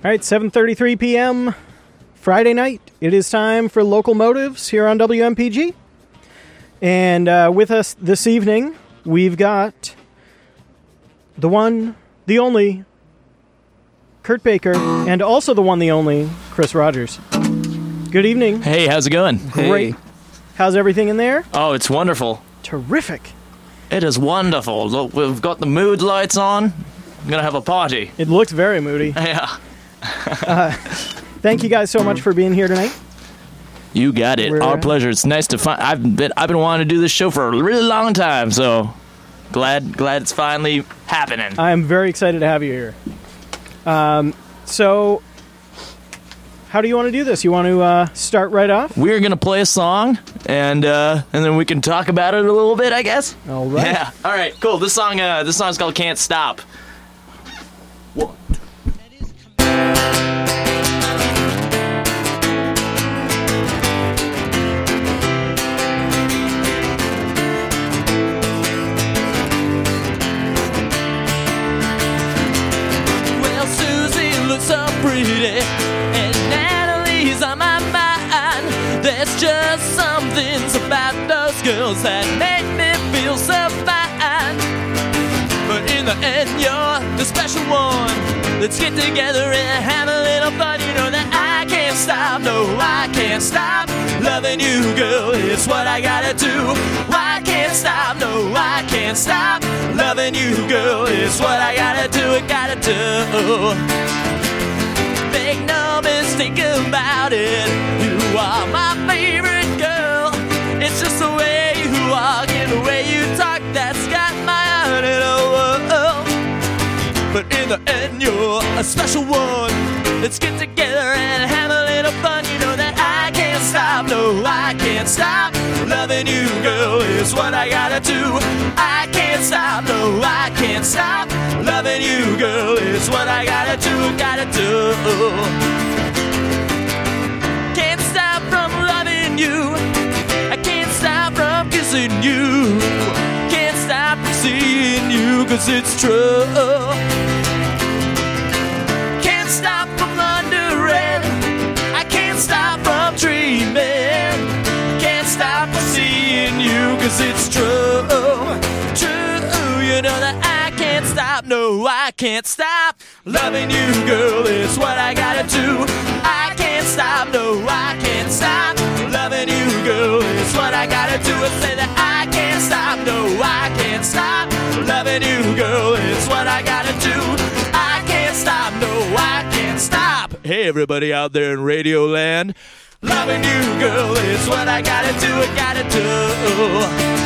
All right, 7:33 p.m. Friday night. It is time for Local Motives here on WMPG. And with us this evening, we've got the one, the only, Kurt Baker, and also the one, the only, Chris Rogers. Good evening. Hey, how's it going? Great. Hey. How's everything in there? Oh, it's wonderful. Terrific. It is wonderful. Look, we've got the mood lights on. I'm going to have a party. It looks very moody. Yeah. Thank you guys so much for being here tonight. You got it. Our pleasure. It's nice to find. I've been wanting to do this show for a really long time, so glad it's finally happening. I'm very excited to have you here. So, how do you want to do this? You want to start right off? We're gonna play a song, and then we can talk about it a little bit, I guess. All right. Yeah. All right. Cool. This song's called "Can't Stop." Whoa. So pretty, and Natalie's on my mind. There's just some things about those girls that make me feel so fine. But in the end, you're the special one. Let's get together and have a little fun. You know that I can't stop, no, I can't stop loving you, girl. It's what I gotta do. I can't stop, no, I can't stop loving you, girl. It's what I gotta do, I gotta do. Make no mistake about it, you are my favorite girl. It's just the way you walk and the way you talk that's got my heart in a whirl. But in the end, you're a special one. Let's get together and have a little fun. You know that I can't stop, no, I can't stop loving you, girl. It's what I gotta do. I can't stop, no, I can't stop loving you, girl. It's what I gotta do, gotta do. Can't stop from loving you. I can't stop from kissing you. Can't stop from seeing you, 'cause it's true. Can't stop from wondering. I can't stop from dreaming. Can't stop from seeing you, 'cause it's true. True, you know that I can't stop, no, I can't stop loving you, girl. It's what I gotta do. I can't stop, no, I can't stop loving you, girl. It's what I gotta do. I say that I can't stop, no, I can't stop loving you, girl. It's what I gotta do. I can't stop, no, I can't stop. Hey, everybody out there in Radio Land, loving you, girl. It's what I gotta do, I gotta do.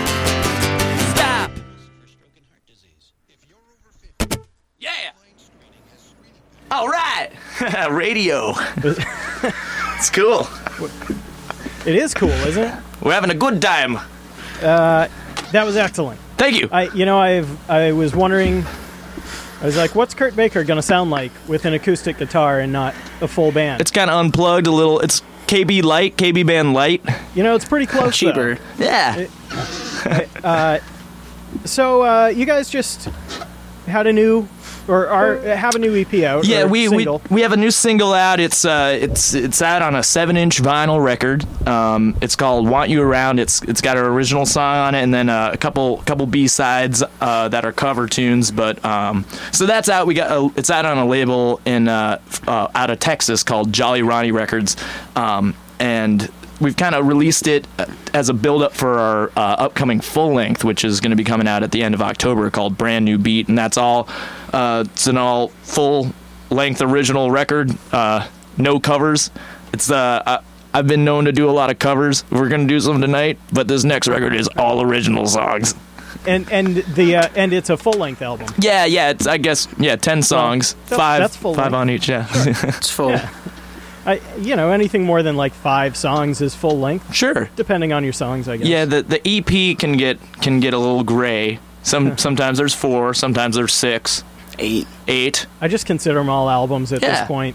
Yeah! All right! Radio. It's cool. It is cool, isn't it? We're having a good time. That was excellent. Thank you. I was wondering, I was like, what's Kurt Baker going to sound like with an acoustic guitar and not a full band? It's kind of unplugged a little. It's KB Band Light. You know, it's pretty close, cheaper. Though. Yeah. So you guys just had a new, have a new EP out. Yeah, we have a new single out. It's out on a 7-inch vinyl record. It's called "Want You Around." It's got our original song on it, and then a couple B-sides that are cover tunes. But so that's out. It's out on a label in out of Texas called Jolly Ronnie Records, and we've kind of released it as a build-up for our upcoming full length, which is going to be coming out at the end of October, called Brand New Beat, and that's all. It's an all full-length original record, no covers. It's I've been known to do a lot of covers. We're going to do some tonight, but this next record is all original songs. And it's a full-length album. Yeah, it's 10 songs, that's full five on each. Yeah, sure. It's full. Yeah. Anything more than like 5 songs is full length. Sure. Depending on your songs, I guess. Yeah, the EP can get a little gray. Sometimes there's 4, sometimes there's 6, 8. I just consider them all albums at this point.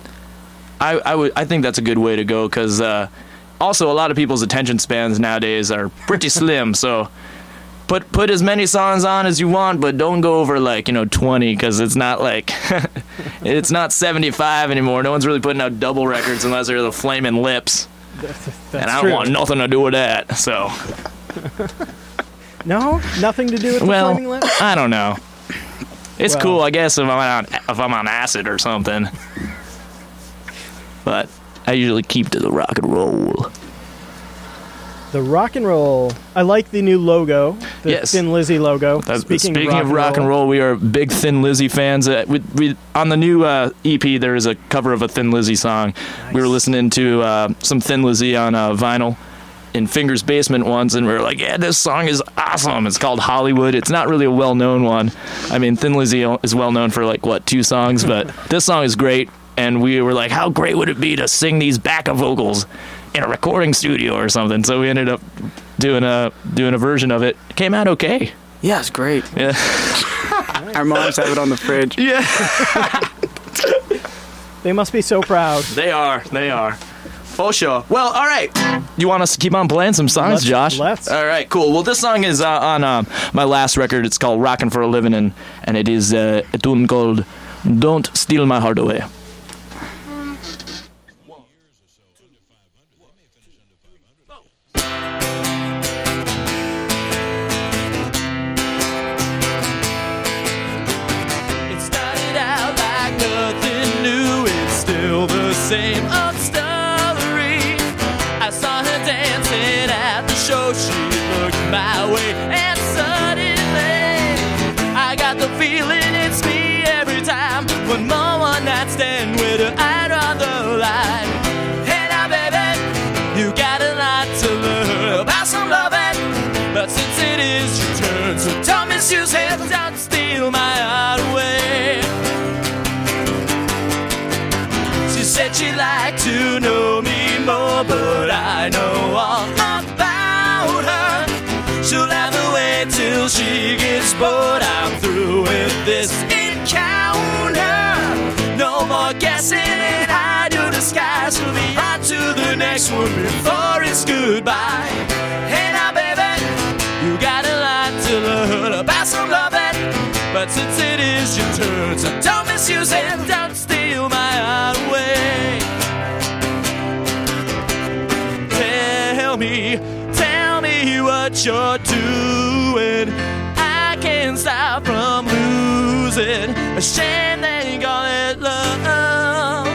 I think that's a good way to go, because also a lot of people's attention spans nowadays are pretty slim. So put as many songs on as you want, but don't go over like 20, because it's not like it's not 75 anymore. No one's really putting out double records unless they're the Flaming Lips, and I don't want nothing to do with that. So no, nothing to do with the Flaming Lips. I don't know. It's cool, I guess, if I'm on acid or something, but I usually keep to the rock and roll. The rock and roll. I like the new logo, the Thin Lizzy logo. Speaking of rock and roll, we are big Thin Lizzy fans. We on the new EP, there is a cover of a Thin Lizzy song. Nice. We were listening to some Thin Lizzy on vinyl in Finger's basement once, and we were like, yeah, this song is awesome. It's called Hollywood. It's not really a well-known one. I mean, Thin Lizzy is well-known for, 2 songs, but this song is great, and we were like, how great would it be to sing these backup vocals in a recording studio or something? So we ended up doing a version of it. It came out okay. Yeah, it's great. Yeah. Our moms have it on the fridge. Yeah. They must be so proud. They are. For sure. Well, all right. You want us to keep on playing some songs, Josh? Let's. All right, cool. Well, this song is on my last record. It's called Rockin' for a Livin', and it is a tune called Don't Steal My Heart Away. Same old story. I saw her dancing at the show. She looked my way, and suddenly I got the feeling it's me every time. One more one-night stand with her, I'd draw the line. Hey now, baby, you got a lot to learn about some loving, but since it is your turn, so don't misuse it, don't steal my heart away. She said she'd like to know me more, but I know all about her. She'll never wait till she gets bored. I'm through with this encounter. No more guessing and hide your disguise. She'll be on to the next one before it's goodbye. Hey now, baby, you got a lot to learn about some loving, but since it is your turn, so don't misuse it, don't steal my heart away. Tell me what you're doing. I can't stop from losing. A shame they call it love.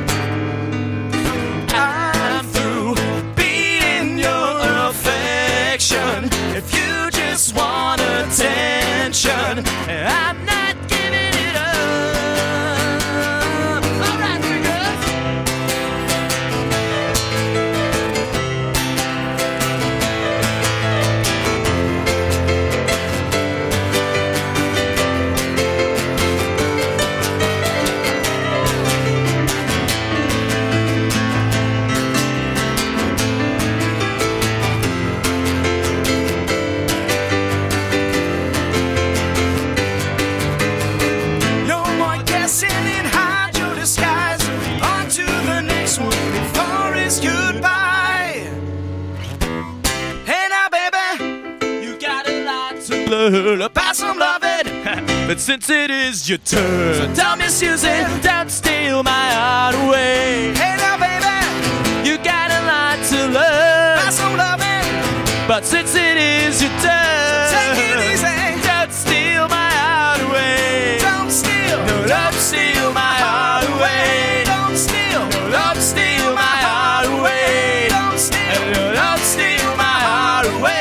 I'm through being your affection. If you just want attention, I'm not giving it up. All right, fingers. About some loving, but since it is your turn, so don't misuse it, don't steal my heart away. Hey now, baby, you got a lot to learn about some loving, but since it is your turn, so take it easy, don't steal my heart away. Don't steal, no, don't steal my heart away. Don't steal, no, don't steal my heart away. Don't steal, no, don't steal my heart away.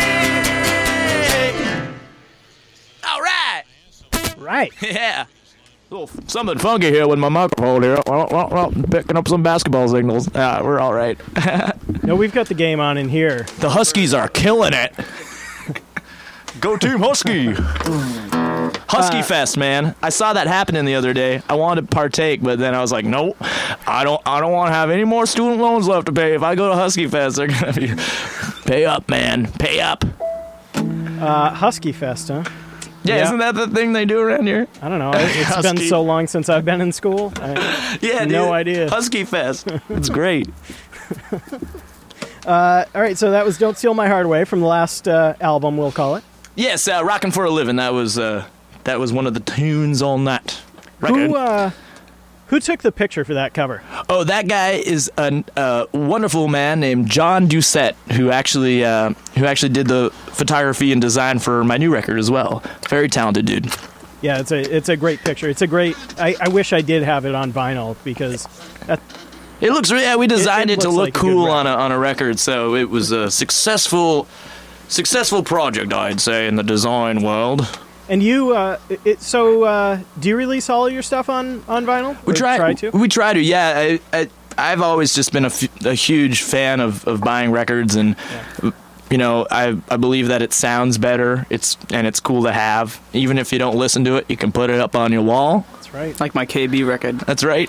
Right. Yeah. Something funky here with my microphone here. Picking up some basketball signals. We're all right. No, we've got the game on in here. The Huskies are killing it. Go Team Husky. Husky Fest, man. I saw that happening the other day. I wanted to partake, but then I was like, nope. I don't want to have any more student loans left to pay. If I go to Husky Fest, they're going to be pay up, man. Pay up. Husky Fest, huh? Yeah, isn't that the thing they do around here? I don't know. It's been so long since I've been in school. No idea. Husky Fest. It's great. All right, so that was Don't Steal My Heart Away from the last album, we'll call it. Yes, "Rockin' for a Living." That was one of the tunes on that record. Who took the picture for that cover? Oh, that guy is a wonderful man named John Doucette, who actually did the photography and design for my new record as well. Very talented dude. Yeah, it's a great picture. It's a great. I wish I did have it on vinyl because It looks. Yeah, we designed it to looks look like a good cool record. on a record, so it was a successful project, I'd say, in the design world. And you, do you release all your stuff on vinyl? We Or try to. We try to. Yeah, I've always just been a huge fan of buying records, and you know, I believe that it sounds better. It's cool to have, even if you don't listen to it. You can put it up on your wall. That's right. Like my KB record. That's right.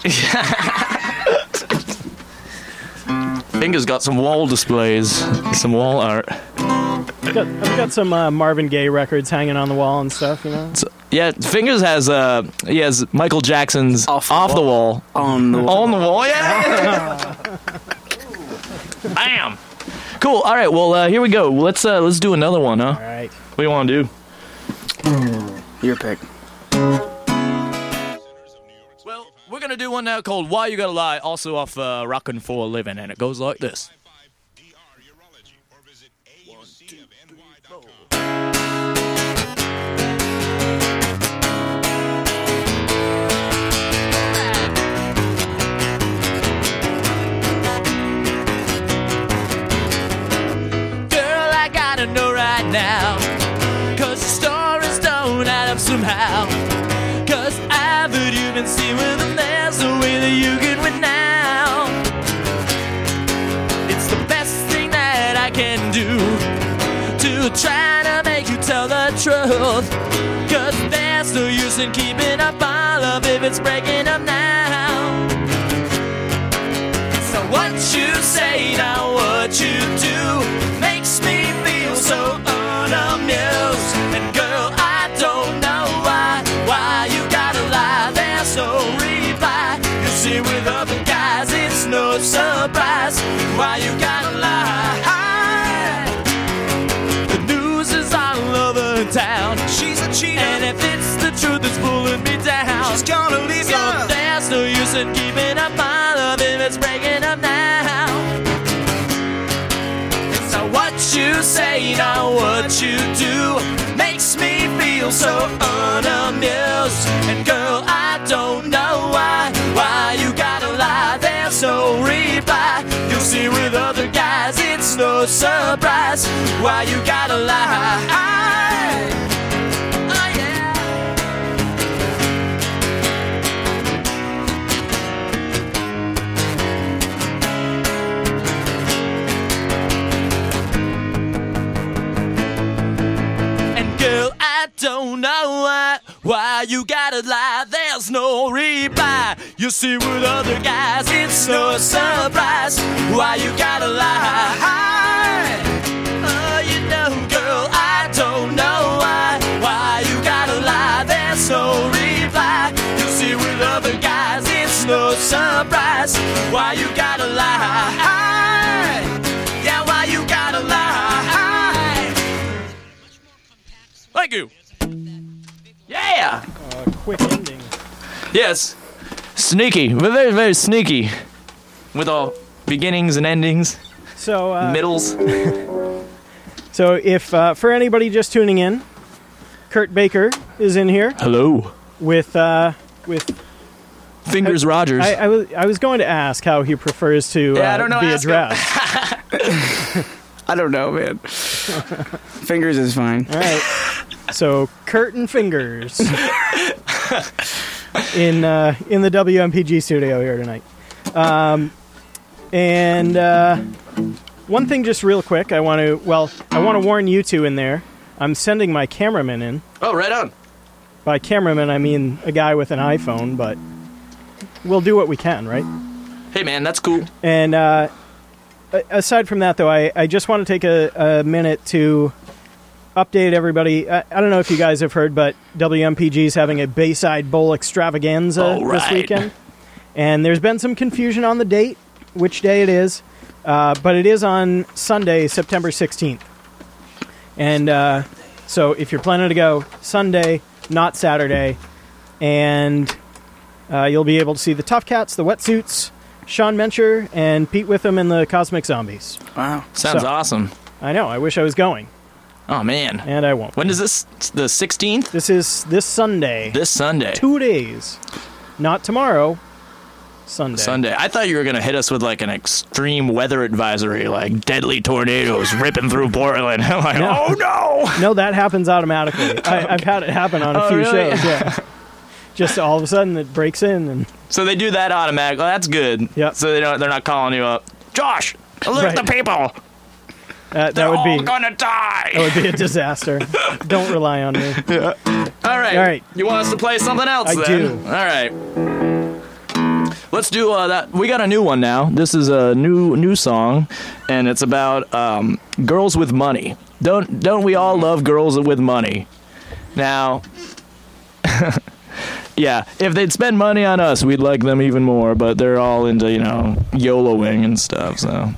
Fingers got some wall displays, some wall art. I've got some Marvin Gaye records hanging on the wall and stuff. You know. So, yeah, Fingers has Michael Jackson's Off the wall. On the wall. On the wall, yeah. Bam. Cool. All right. Well, here we go. Let's do another one, huh? All right. What do you want to do? Your pick. Well, we're gonna do one now called "Why You Gotta Lie," also off "Rockin' for a Living," and it goes like this. Girl, I gotta know right now, 'cause the stories don't add up somehow. 'Cause I've heard you've been seen with them, there's no way that you can win now. It's the best thing that I can do to try to make you tell the truth. 'Cause there's no use in keeping up our love if it's breaking up now. So what you say, now what you do, makes me feel so unamused. And girl, I don't know why you gotta lie, there's no reply. You see with other guys, it's no surprise. Why you gotta lie? The news is all over town, she's a cheater, and if it's the truth, it's pulling me down. She's gonna leave you. So there's no use in keeping up my love if it's breaking up now. So what you say, now what you do, makes me feel so unamused. And girl, I don't know why you gotta lie, there's no reply. You'll see with other guys, it's no surprise. Why you gotta lie? Oh yeah. And girl, I don't know why you gotta lie, there's no reply. You see with other guys, it's no surprise. Why you gotta lie? Oh, you know, girl, I don't know why you gotta lie, there's no reply. You see with other guys, it's no surprise. Why you gotta lie? Yeah, why you gotta lie? Thank you. Yeah. Quick ending. Yes. Sneaky. We're very, very sneaky. With all beginnings and endings, So middles. So if for anybody just tuning in, Kurt Baker is in here Hello. with Fingers Rogers. I was going to ask how he prefers to Yeah, I don't know, be ask him. addressed. I don't know, man. Fingers is fine. All right. So Kurt and Fingers in the WMPG studio here tonight. And one thing, just real quick, I want to warn you two in there. I'm sending my cameraman in. Oh, right on. By cameraman, I mean a guy with an iPhone, but we'll do what we can, right? Hey, man, that's cool. And aside from that, though, I just want to take a minute to update everybody. I don't know if you guys have heard, but WMPG is having a Bayside Bowl extravaganza All right. this weekend. And there's been some confusion on the date, which day it is. But it is on Sunday, September 16th. And So if you're planning to go Sunday, not Saturday, and you'll be able to see the Tough Cats, the Wetsuits, Sean Mencher, and Pete Witham and the Cosmic Zombies. Wow. Sounds So- awesome. I know. I wish I was going, Oh, man. and I won't. When is this? The 16th? This is this Sunday. This Sunday. 2 days. Not tomorrow. Sunday. Sunday. I thought you were going to hit us with like an extreme weather advisory, like deadly tornadoes ripping through Portland. I'm like, No. oh no! No, that happens automatically. I've had it happen on a few really? shows. Yeah. Just all of a sudden it breaks in, and So they do that automatically. That's good. Yep. So they're not calling you up. Josh, alert Right. the people. that They're would all be gonna die. that would be a disaster. Don't rely on me. All right. All right. You want us to play something else? I then? do. All right. Let's do that. We got a new one now. This is a new song, and it's about girls with money. Don't we all love girls with money? Now, yeah, if they'd spend money on us, we'd like them even more. But they're all into YOLOing and stuff. So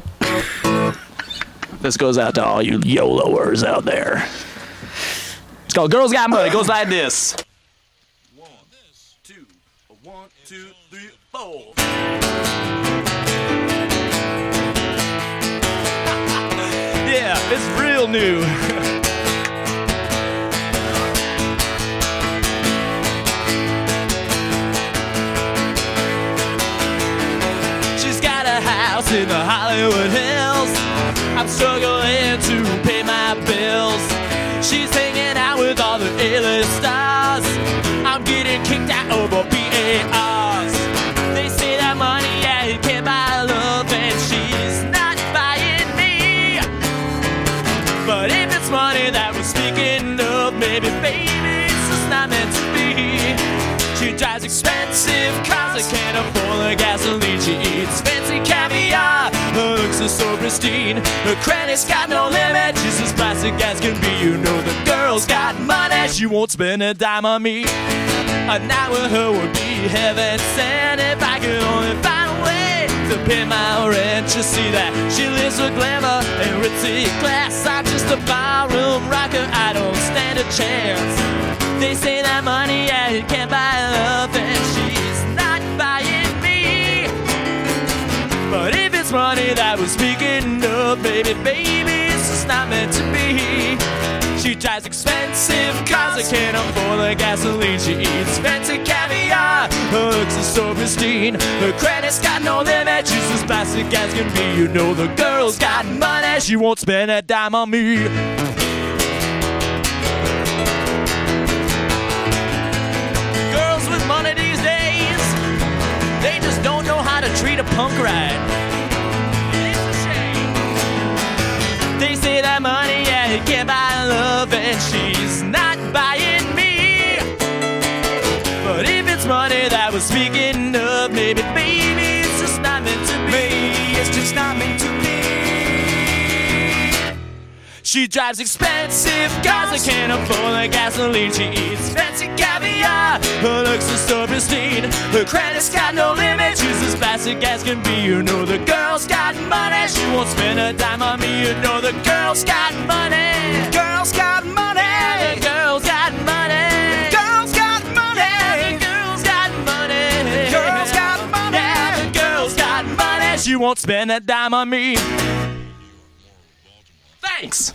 this goes out to all you YOLOers out there. It's called "Girls Got Money." It goes like this. 1, 2, 1, 2, 3, 4. Yeah, it's real new. She's got a house in the Hollywood Hills. I'm struggling to pay my bills. She's hanging out with all the A-list stars. I'm getting kicked out over BARs. They say that money, yeah, it can't buy love, and she's not buying me. But if it's money that we're speaking of, maybe, baby, it's just not meant to be. She drives expensive cars, I can't afford the gasoline. She eats fancy caviar, her looks are so pristine. Her credit's got no limit, she's as plastic as can be. You know the girl's got money, she won't spend a dime on me. A night with her would be heaven sent if I could only find a way to pay my rent. You see that she lives with glamour and ritzy class. I'm just a barroom rocker, I don't stand a chance. They say that money, yeah, it can't buy love, and she's not buying me. But if it's money that we're speaking of, baby, it's just not meant to be. She drives expensive cars, I can't afford the gasoline. She eats fancy caviar, her looks are so pristine. Her credit's got no limit, she's as plastic as can be. You know the girl's got money, she won't spend a dime on me. Girls with money these days, they just don't know how to treat a punk right. It's a shame. They say that money, yeah, it can't buy love, and she's not buying me. But if it's money that we're speaking of, maybe, baby, it's just not meant to be. It's just not meant to be. She drives expensive cars, I can't afford the gasoline. She eats fancy caviar, her looks are so pristine. Her credit's got no limit, she's as plastic as can be. You know the girl's got money, she won't spend a dime on me. You know the girl's got money. Girl's got money. Yeah, the girl's got money. Girl's got money. Yeah, the girl's got money. Girl's got money. Yeah, the girl's got money, she won't spend a dime on me. Thanks.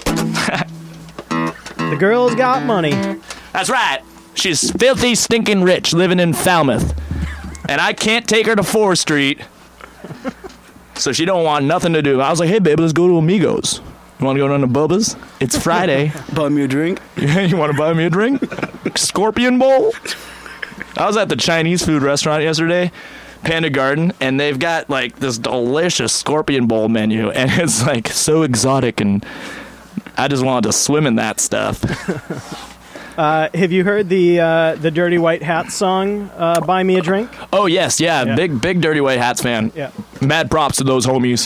the girl's got money. That's right. She's filthy, stinking rich, living in Falmouth. And I can't take her to 4th Street. So she don't want nothing to do. I was like, hey, babe, let's go to Amigos. You want to go down to Bubba's? It's Friday. Buy me a drink. You want to buy me a drink? Scorpion Bowl? I was at the Chinese food restaurant yesterday, Panda Garden, and they've got like this delicious Scorpion Bowl menu, and it's like so exotic, and I just wanted to swim in that stuff. Have you heard the Dirty White Hats song, Buy Me a Drink? Oh, yes, yeah. Yeah. Big Dirty White Hats fan. Yeah. Mad props to those homies.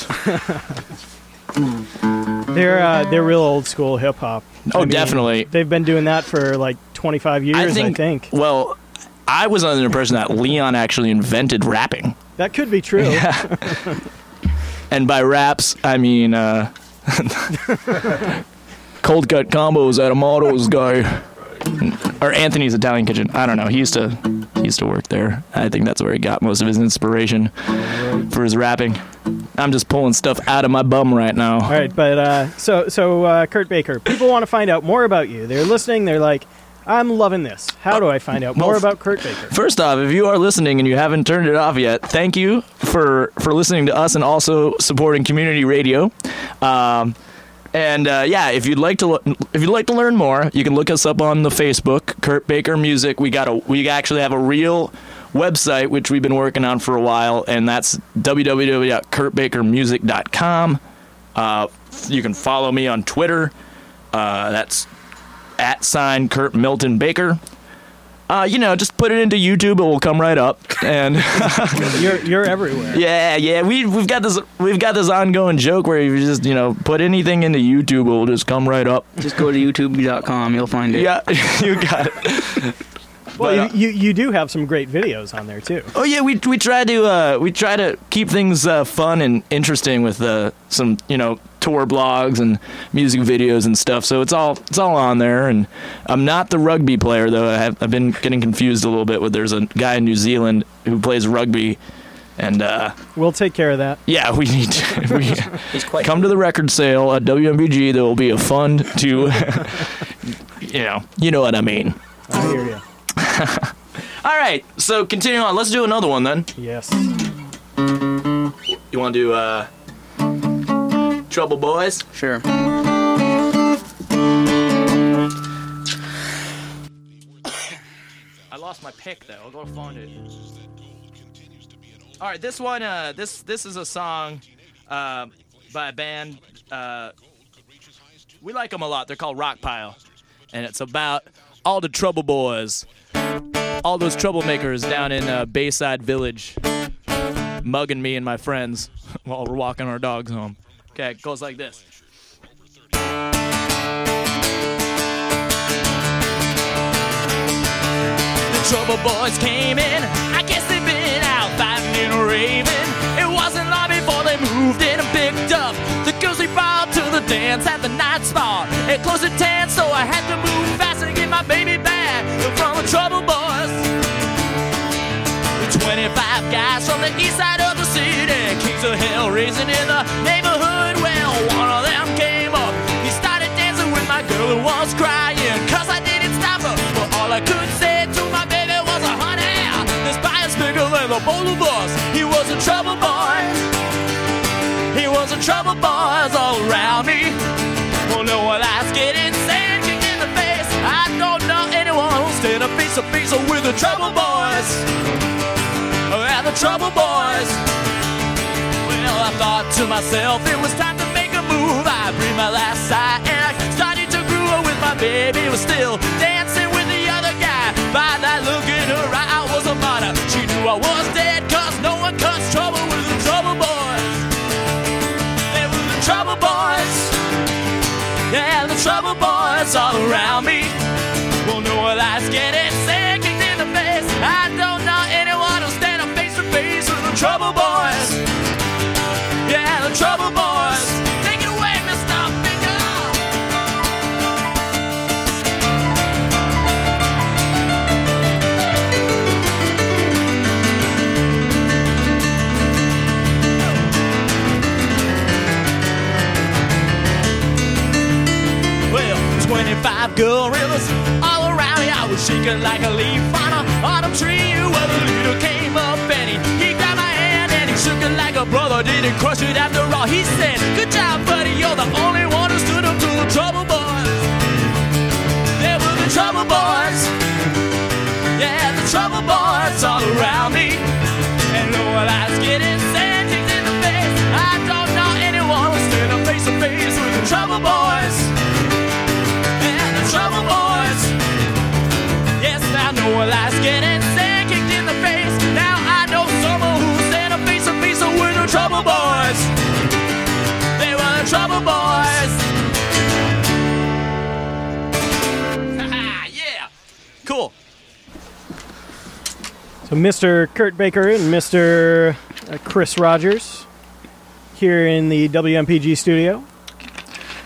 They're real old school hip hop. Oh, definitely. They've been doing that for like 25 years, I think. Well, I was under the impression that Leon actually invented rapping. That could be true. And by raps, I mean cold cut combos at Amato's guy. Or Anthony's Italian Kitchen. I don't know. He used to work there. I think that's where he got most of his inspiration for his rapping. I'm just pulling stuff out of my bum right now. All right, but so Kurt Baker, people want to find out more about you. They're listening. They're like, I'm loving this. How do I find out more about Kurt Baker? First off, if you are listening and you haven't turned it off yet, thank you for listening to us and also supporting community radio. If you'd like to learn more, you can look us up on the Facebook, Kurt Baker Music. We actually have a real website which we've been working on for a while, and that's www.kurtbakermusic.com. You can follow me on Twitter. That's @ Kurt Milton Baker. Just put it into YouTube; it will come right up. And you're everywhere. Yeah. We've got this ongoing joke where you just put anything into YouTube, it will just come right up. Just go to youtube.com; you'll find it. Yeah, you got it. Well, you do have some great videos on there too. Oh yeah, we try to keep things fun and interesting with some tour blogs and music videos and stuff. So it's all on there. And I'm not the rugby player though. I've been getting confused a little bit. There's a guy in New Zealand who plays rugby, and we'll take care of that. Yeah, we need to. Come to the record sale at WMPG. There will be a fund to, you know what I mean. I hear you. All right, so continuing on. Let's do another one then. Yes. You want to do Trouble Boys? Sure. I lost my pick though. I'll go find it. All right, this one. This is a song by a band. We like them a lot. They're called Rockpile, and it's about all the Trouble Boys. All those troublemakers down in Bayside Village mugging me and my friends while we're walking our dogs home. Okay, it goes like this. The Trouble Boys came in. I guess they've been out fighting and raving. It wasn't long before they moved in and picked up the girls they brought to the dance at the night spot. It closed at 10, so I had to move fast and get my baby back from the Trouble Boys. 25 guys from the east side of the city, kings of hell raising in the neighborhood. Well, one of them came up. He started dancing with my girl and was crying, cause I didn't stop her. But all I could say to my baby was, honey, this bias bigger than the both of us. He was a trouble boy. He was a trouble boys all around me. Well, no one else getting sand kicked in the face. I don't know anyone who'll stand up face to face with the Trouble Boys. And the Trouble Boys. Well, I thought to myself it was time to make a move. I breathed my last sigh and I started to groove with my baby. Was still dancing with the other guy. By that look in her eye, I was a martyr. She knew I was dead, cause no one cuts trouble with the Trouble Boys. They were the Trouble Boys. Yeah, the Trouble Boys all around me. Well, no one likes getting sick kicked in the face. I don't know anyone who'll stand up face to face with the Trouble Boys. Yeah, the Trouble Boys. Take it away, Mr. Finger. Well, 25 gorillas all around me. I was shaking like a leaf on an autumn tree. Well, the leader came up and he grabbed my hand and he shook it like a brother. Didn't crush it after all. He said, good job, buddy. You're the only one who stood up to the Trouble Boys. They were the Trouble Boys. Yeah, the Trouble Boys all around me. And no one else getting sand kicked in the face. I don't know anyone who'll stand up face to face with the Trouble Boys. Yeah, the Trouble Boys. Yes, now no one likes getting sand kicked in the face. Now I know someone who's stand up face to face with the Trouble Boys. They were the Trouble Boys. Yeah. Cool. So Mr. Kurt Baker and Mr. Chris Rogers here in the WMPG studio.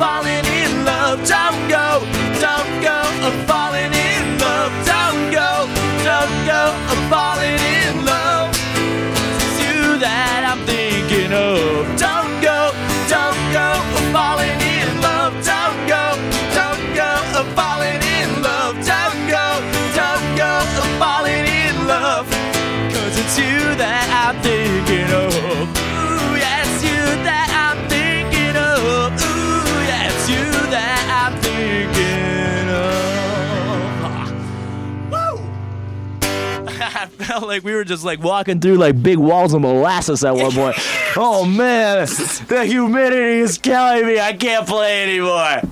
falling in love. Don't go, I'm falling in love. Don't go, I'm falling in love. It's you that I'm thinking of. Don't go, I'm falling in love. Don't go, I'm falling in love. Don't go, I'm falling in love. 'Cause it's you that I'm thinking of. Ooh, yeah, it's you that I'm thinking of. Ooh, yeah, it's you that I'm thinking of. Woo! I felt like we were just like walking through like big walls of molasses at one point. Oh man, the humidity is killing me. I can't play anymore.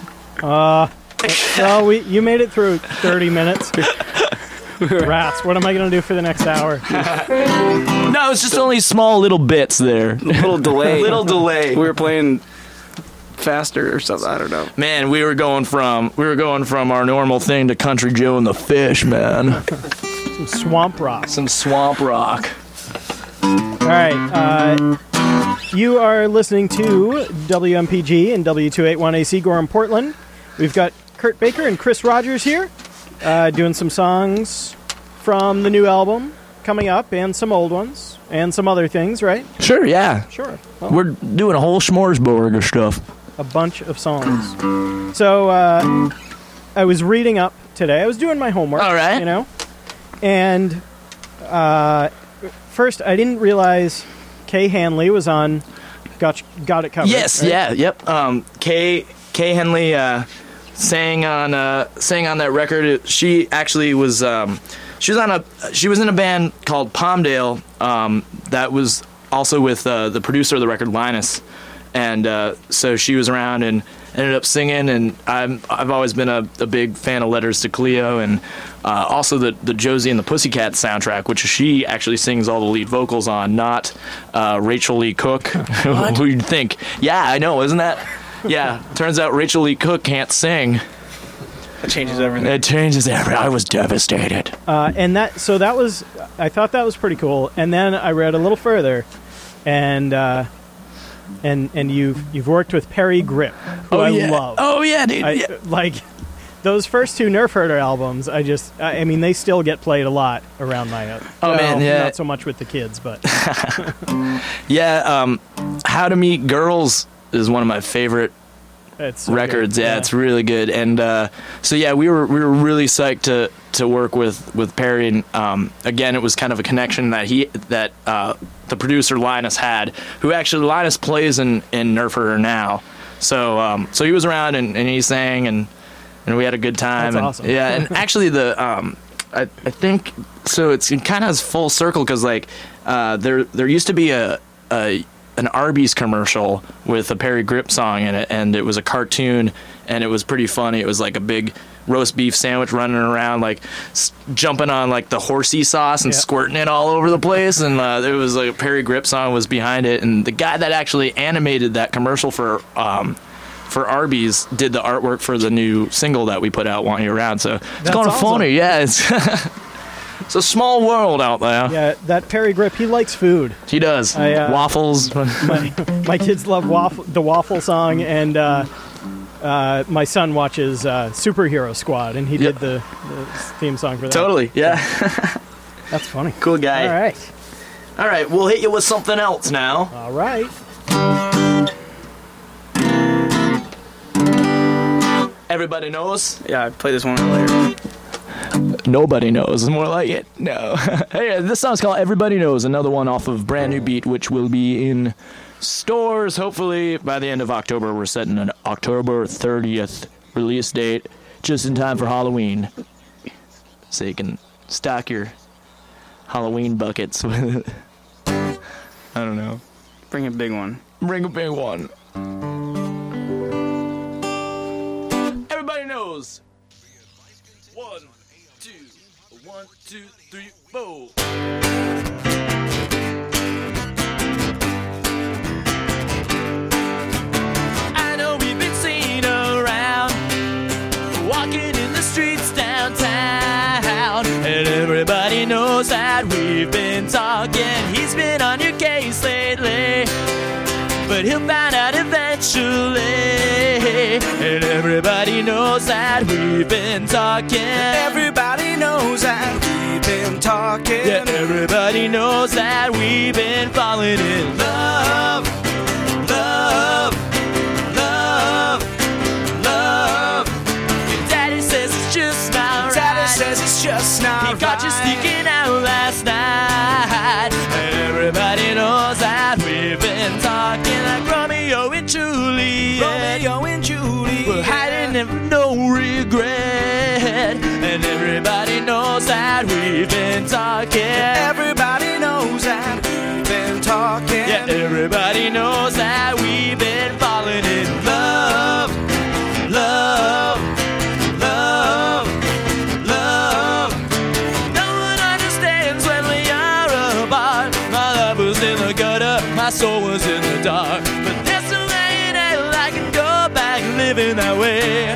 Well, you made it through 30 minutes. Rats, what am I going to do for the next hour? No, it's just only small little bits there. Little delay. Little delay. We were playing faster or something. I don't know. Man, we were going from our normal thing to Country Joe and the Fish, man. Some swamp rock. Some swamp rock. All right. You are listening to WMPG and W281AC Gorham, Portland. We've got Kurt Baker and Chris Rogers here doing some songs from the new album coming up and some old ones and some other things, right? Sure, yeah. Sure. Well, We're doing a whole smorgasbord of stuff. a bunch of songs. So I was reading up today. I was doing my homework. All right. You know? And first, I didn't realize Kay Hanley was on Got It Covered. Yes, right? yeah, yep. Kay Henley sang on that record. She actually was she was in a band called Palmdale that was also with the producer of the record, Linus, and so she was around and ended up singing. And I've always been a big fan of Letters to Cleo, and also the Josie and the Pussycat soundtrack, which she actually sings all the lead vocals on, not Rachel Lee Cook, who you'd think. Yeah, I know, isn't that? Yeah, turns out Rachel Lee Cook can't sing. It changes everything. It changes everything. I was devastated. And I thought that was pretty cool. And then I read a little further, and you've worked with Perry Grip, who I love. Oh yeah, dude. Like those first two Nerf Herder albums. I mean, they still get played a lot around my. Not so much with the kids, but yeah. How to Meet Girls is one of my favorite it's so records. good. Yeah, it's really good. And so yeah, we were really psyched to work with Perry. And again, it was kind of a connection that the producer Linus had, who actually Linus plays in Nerf Herder now. So he was around and he sang and we had a good time. That's awesome. Yeah, and actually I think so. It kind of has full circle because like there used to be an Arby's commercial with a Perry Grip song in it, and it was a cartoon, and it was pretty funny. It was like a big roast beef sandwich running around, like jumping on like the horsey sauce and squirting it all over the place, and there was like a Perry Grip song was behind it, and the guy that actually animated that commercial for Arby's did the artwork for the new single that we put out, Want You Around. So it's kind of funny. Yeah, it's a small world out there. Yeah, that Perry Grip, he likes food. He does. Waffles. My kids love the Waffle Song, and my son watches Superhero Squad, and he did the theme song for that. Totally, yeah. That's funny. Cool guy. All right, we'll hit you with something else now. All right. Everybody knows? Yeah, I played this one earlier. Nobody knows. More like it. No. Hey, this song's called Everybody Knows, another one off of Brand New Beat, which will be in stores hopefully by the end of October. We're setting an October 30th release date, just in time for Halloween, so you can stock your Halloween buckets with it. I don't know. Bring a big one. Bring a big one. Everybody knows. 1, 2, 1, 2, 3, 4. I know we've been seen around, walking in the streets downtown, and everybody knows that we've been talking. He's been on your case lately, but he'll find out eventually. And everybody knows that we've been talking. Everybody knows that we've been talking. Yeah, everybody knows that we've been falling in love. Love, love, love. Your daddy says it's just not right. Daddy says it's just not He caught you right. sneaking out last night. And everybody knows that we've been talking like Romeo and Juliet. Romeo and Juliet. We're hiding in no regret. And everybody knows that we've been talking. Everybody knows that we've been talking. Yeah, everybody knows that we've been falling in love. Love, love, love. No one understands when we are apart. My love was in the gutter, my soul was in the dark. But there's no way in hell I can go back living that way.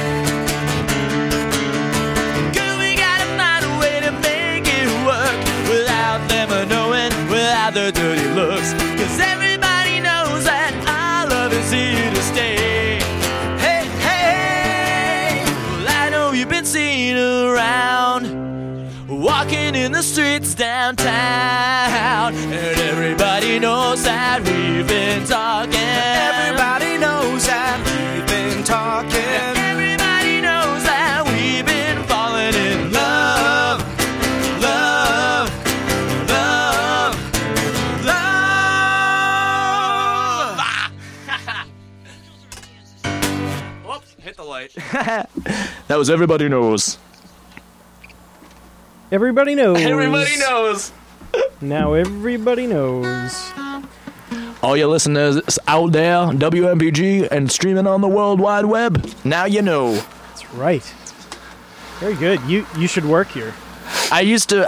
Girl, we gotta find a way to make it work without them knowing, without the dirty looks. Cause everybody knows that our love is here to stay. Hey, hey, well, I know you've been seen around, walking in the streets downtown. And everybody knows that we've been talking. Everybody knows that we've been talking. Everybody knows that we've been falling in love. Love, love, love. Whoops, hit the light. That was Everybody Knows. Everybody knows. Everybody knows. Now everybody knows. All you listeners out there, WMPG, and streaming on the World Wide Web, now you know. That's right. Very good. You should work here. I used to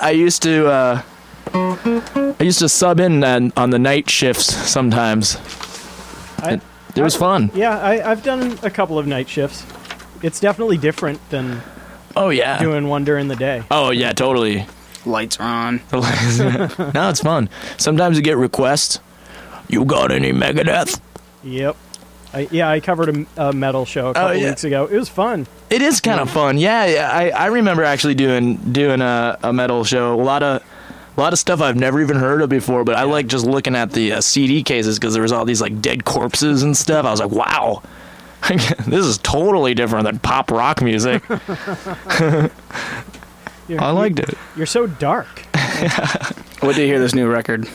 sub in on the night shifts sometimes. It was fun. Yeah, I've done a couple of night shifts. It's definitely different than Oh yeah. doing one during the day. Oh yeah, totally. Lights are on. No, it's fun. Sometimes you get requests. You got any Megadeth? Yep. I covered a metal show a couple yeah. weeks ago. It was fun. It is kind of fun. Yeah, I remember actually doing a metal show. A lot of stuff I've never even heard of before, but I like just looking at the CD cases because there was all these like dead corpses and stuff. I was like, wow, this is totally different than pop rock music. I liked it. You're so dark. What do you hear this new record?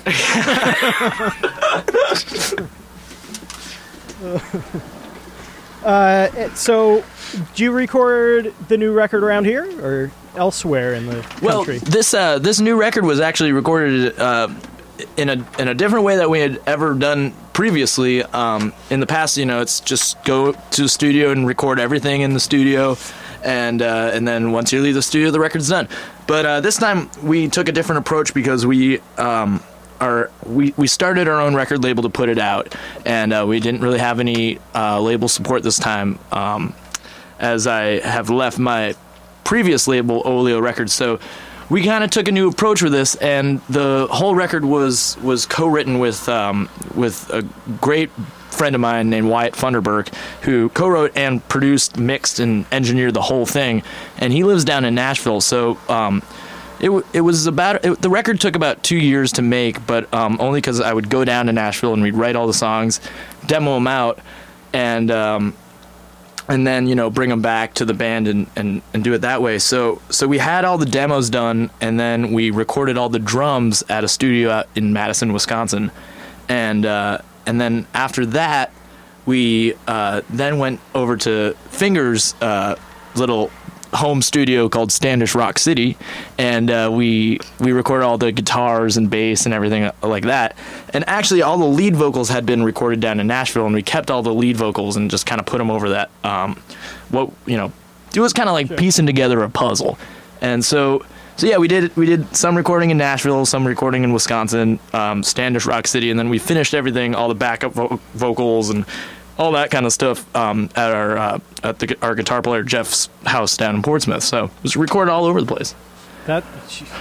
So, do you record the new record around here or elsewhere in the country? Well, this new record was actually recorded in a different way that we had ever done previously. In the past, it's just go to the studio and record everything in the studio, and then once you leave the studio, the record's done. But this time we took a different approach because we started our own record label to put it out, and we didn't really have any label support this time, as I have left my previous label, Oleo Records. So we kind of took a new approach with this, and the whole record was co-written with a great friend of mine named Wyatt Funderburk, who co-wrote and produced, mixed, and engineered the whole thing. And he lives down in Nashville, so it was about the record took about 2 years to make, but only because I would go down to Nashville and we'd write all the songs, demo them out, and then bring them back to the band and do it that way. So we had all the demos done, and then we recorded all the drums at a studio out in Madison, Wisconsin, and then after that we then went over to Fingers' little home studio called Standish Rock City, and we recorded all the guitars and bass and everything like that. And actually all the lead vocals had been recorded down in Nashville, and we kept all the lead vocals and just kind of put them over that. It was kind of like piecing together a puzzle. And so yeah, we did some recording in Nashville, some recording in Wisconsin, Standish Rock City, and then we finished everything, all the backup vocals and all that kind of stuff at our guitar player Jeff's house down in Portsmouth. So it was recorded all over the place.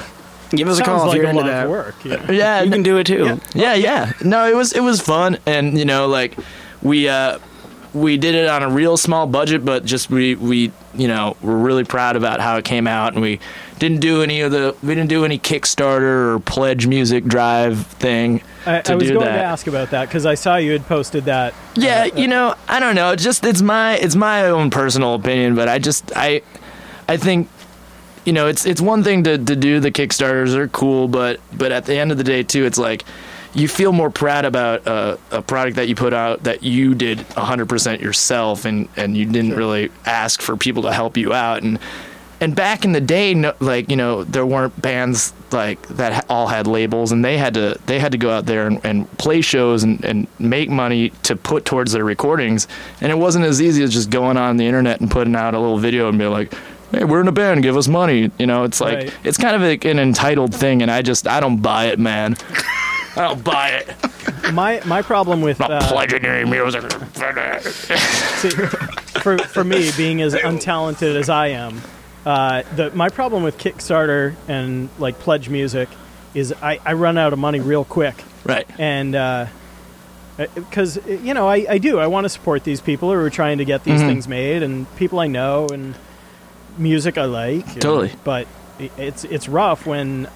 Give us a Sounds call if like you're a into lot that. of work. Yeah. Yeah, You can do it too. Yeah. No, it was fun, and like we did it on a real small budget, but just we we're really proud about how it came out, and we didn't do any Kickstarter or pledge music drive thing. I was going to ask about that because I saw you had posted that. Yeah, I don't know. It's my own personal opinion, but I think. It's one thing to do the Kickstarters, are cool, but at the end of the day, too, it's like you feel more proud about a product that you put out that you did 100% yourself, and you didn't really ask for people to help you out. And back in the day, there weren't bands like that all had labels, and they had to go out there and play shows and make money to put towards their recordings, and it wasn't as easy as just going on the internet and putting out a little video and being like, hey, we're in a band, give us money. It's like, Right. It's kind of like an entitled thing, and I don't buy it, man. I don't buy it. My problem with Not pledging any music. see, for me, being as untalented as I am, my problem with Kickstarter and like pledge music is I run out of money real quick. Right. And because I want to support these people who are trying to get these things made, and people I know and music I like. Totally. But it's rough when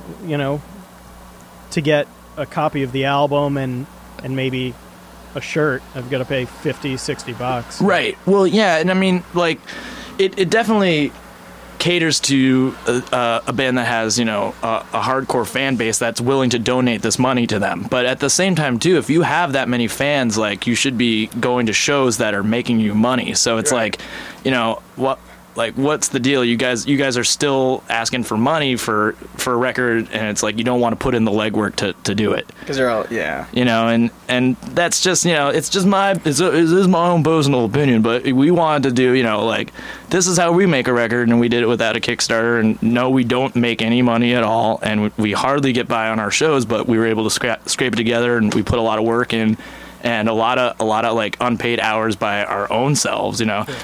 to get a copy of the album and maybe a shirt, I've got to pay $50-$60. Right. Well, yeah, and I mean, like, it definitely caters to a band that has, a hardcore fan base that's willing to donate this money to them. But at the same time, too, if you have that many fans, like, you should be going to shows that are making you money. So it's Right. what's the deal? You guys are still asking for money for a record, and it's like you don't want to put in the legwork to do it. Because they're all, yeah. And that's just, it's just it is my own personal opinion, but we wanted to do, this is how we make a record, and we did it without a Kickstarter, and no, we don't make any money at all, and we hardly get by on our shows, but we were able to scrape it together, and we put a lot of work in, and a lot of like unpaid hours by our own selves,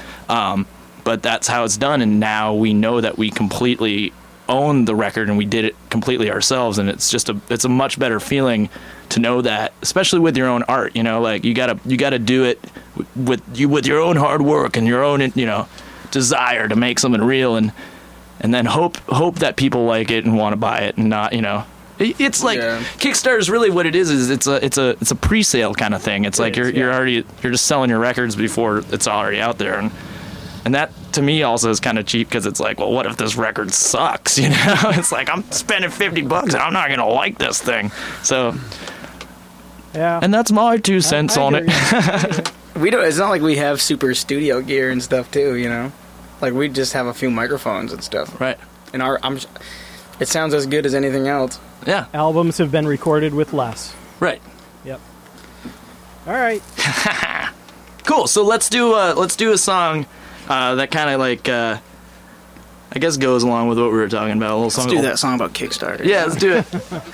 but that's how it's done, and now we know that we completely own the record and we did it completely ourselves, and it's a much better feeling to know that, especially with your own art, like you gotta do it with your own hard work and your own desire to make something real, and then hope that people like it and want to buy it, and not it's like Kickstarter is really what it is it's a pre-sale kind of thing. It's like you're just selling your records before it's already out there, and that, to me, also is kind of cheap, because it's like, well, what if this record sucks, It's like, I'm spending $50 and I'm not going to like this thing. So, Yeah. and that's my 2 cents on it. We don't. It's not like we have super studio gear and stuff too, Like, we just have a few microphones and stuff. Right. And it sounds as good as anything else. Yeah. Albums have been recorded with less. Right. Yep. All right. Cool. So let's do a song that kind of like, I guess goes along with what we were talking about. A little song. Let's do that song about Kickstarter. Yeah, let's do it.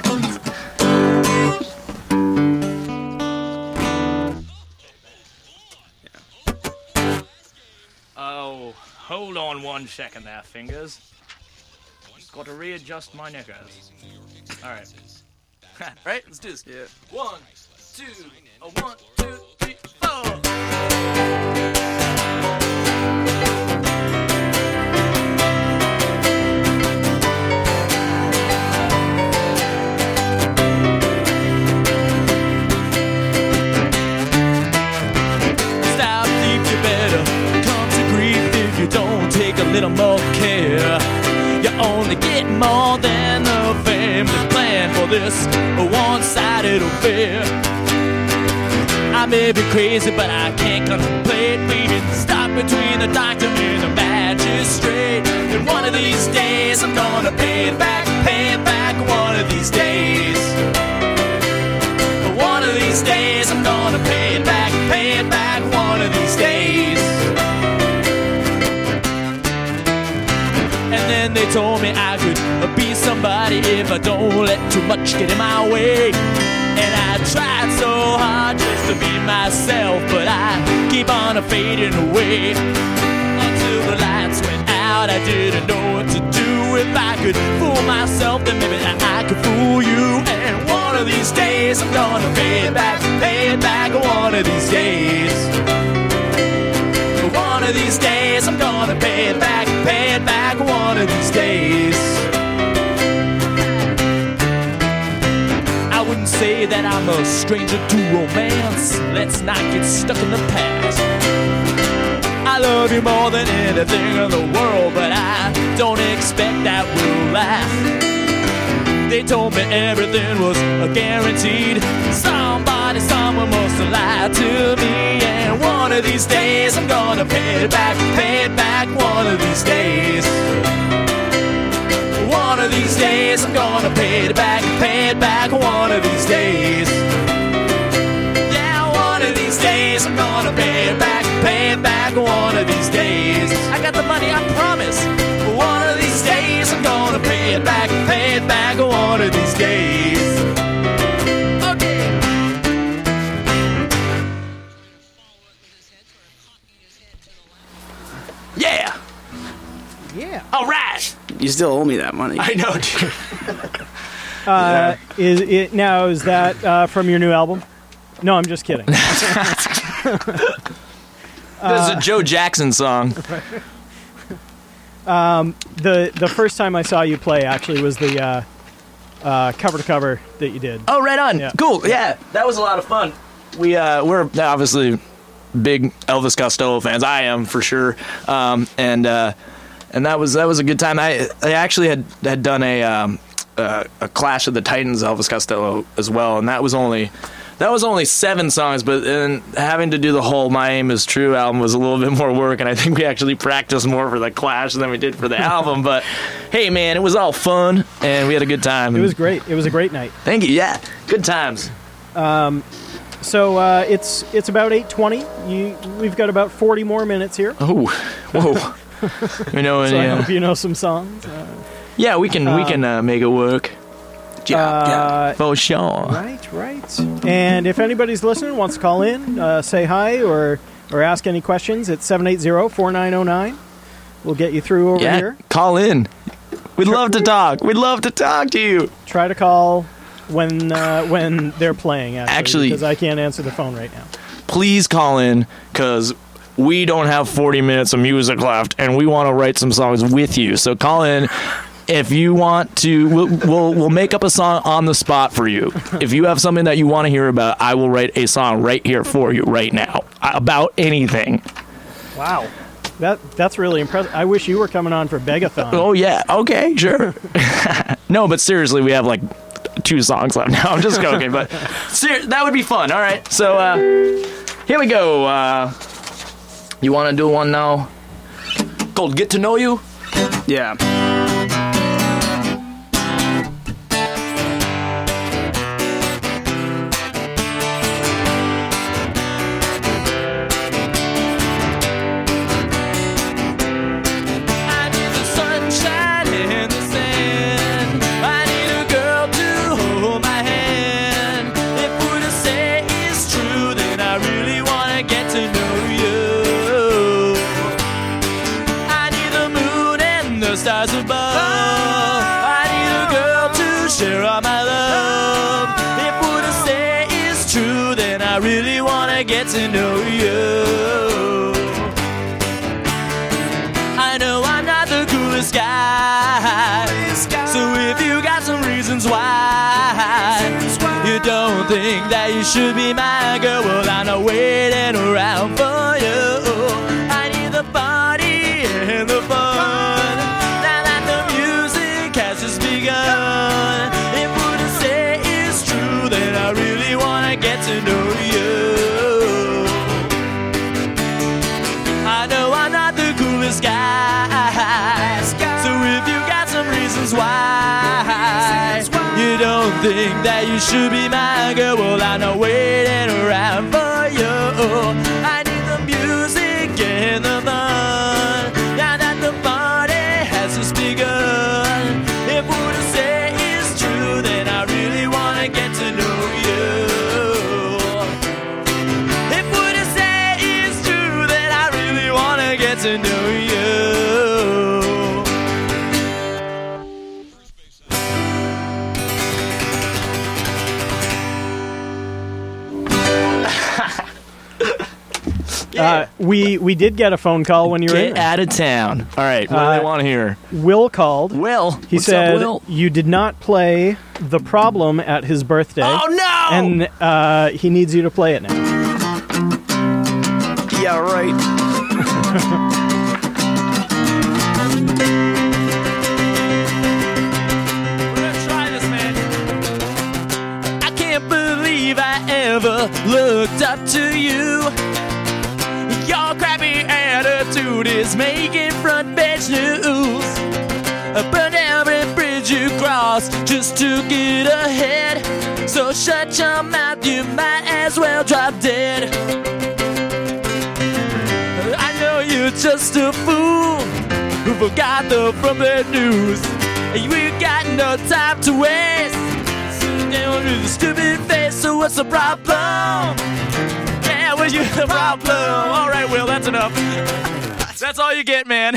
Oh, hold on 1 second there, fingers. Got to readjust my knickers. All right. Right, let's do this. Yeah. 1, 2, 1, 2, 3, 4. Stop thief, you better come to grief if you don't take a little more care. You only get more than the family plan for this one-sided affair. I may be crazy, but I can't contemplate being stuck between the doctor and the magistrate. And one of these days I'm gonna pay it back one of these days. One of these days I'm gonna pay it back one of these days. And then they told me I could be somebody if I don't let too much get in my way. And I tried so hard just to be myself, but I keep on fading away. Until the lights went out, I didn't know what to do with if I could fool myself, then maybe I could fool you. And one of these days I'm gonna pay it back one of these days. One of these days I'm gonna pay it back one of these days. I wouldn't say that I'm a stranger to romance. Let's not get stuck in the past. I love you more than anything in the world, but I don't expect that we'll last. They told me everything was guaranteed. Someone must have lied to me. And one of these days I'm gonna pay it back one of these days. One of these days I'm gonna pay it back one of these days. Yeah, one of these days I'm gonna pay it back one of these days. I got the money, I promise. One of these days I'm gonna pay it back one of these days. Okay. Yeah. Yeah. All right. You still owe me that money. I know, dude. Is that from your new album? No, I'm just kidding. This is a Joe Jackson song. The first time I saw you play actually was the cover to cover that you did. Oh, right on. Yeah. Cool. Yeah, that was a lot of fun. We're obviously big Elvis Costello fans. I am for sure. And that was a good time. I actually had done a Clash of the Titans Elvis Costello as well, and that was only 7 songs, but then having to do the whole My Aim Is True album was a little bit more work, and I think we actually practiced more for the Clash than we did for the album. But hey, man, it was all fun, and we had a good time. It was great. It was a great night. Thank you. Yeah, good times. So it's about 8:20. We've got about 40 more minutes here. Oh, whoa. You know, So I hope you know some songs. yeah, we can make it work. Yeah, for sure. Right. And if anybody's listening, wants to call in, say hi or ask any questions, it's 780-4909. We'll get you through over here. Call in. We'd love to talk. We'd love to talk to you. Try to call when they're playing, actually, because I can't answer the phone right now. Please call in, because we don't have 40 minutes of music left, and we want to write some songs with you. So call in. If you want to, we'll make up a song on the spot for you. If you have something that you want to hear about, I will write a song right here for you right now about anything. Wow. That's really impressive. I wish you were coming on for Begathon. Oh, yeah. Okay, sure. No, but seriously, we have like 2 songs left now. I'm just joking, but that would be fun. All right. So here we go. You want to do one now called Get to Know You? Yeah. Stars above. I need a girl to share all my love. If what I say is true, then I really wanna get to know you. I know I'm not the coolest guy, so if you got some reasons why you don't think that you should be my girl, well, I'm not waiting around for you. I need the party and the fun. If what I say is true, then I really wanna get to know you. I know I'm not the coolest guy, so if you got some reasons why you don't think that you should be my girl, well, I'm not waiting around for you. I need the music and the fun, now that the party has just begun. If what I say is true, then I really wanna get to know you. If what I say is true, then I really wanna get to know you. We did get a phone call when you were in Get there. out of town. All right, what do they want to hear? Will called. Will, He what's said up, Will? you did not play The Problem at his birthday. Oh no! And he needs you to play it now. Yeah, right. We're gonna try this, man. I can't believe I ever looked up to you. Your crappy attitude is making front page news. Burn every bridge you cross just to get ahead. So shut your mouth, you might as well drop dead. I know you're just a fool who forgot the front page news. We got no time to waste. Sit down with a stupid face, so what's the problem? Yeah, what's your problem? All right, Will, that's enough. That's all you get, man.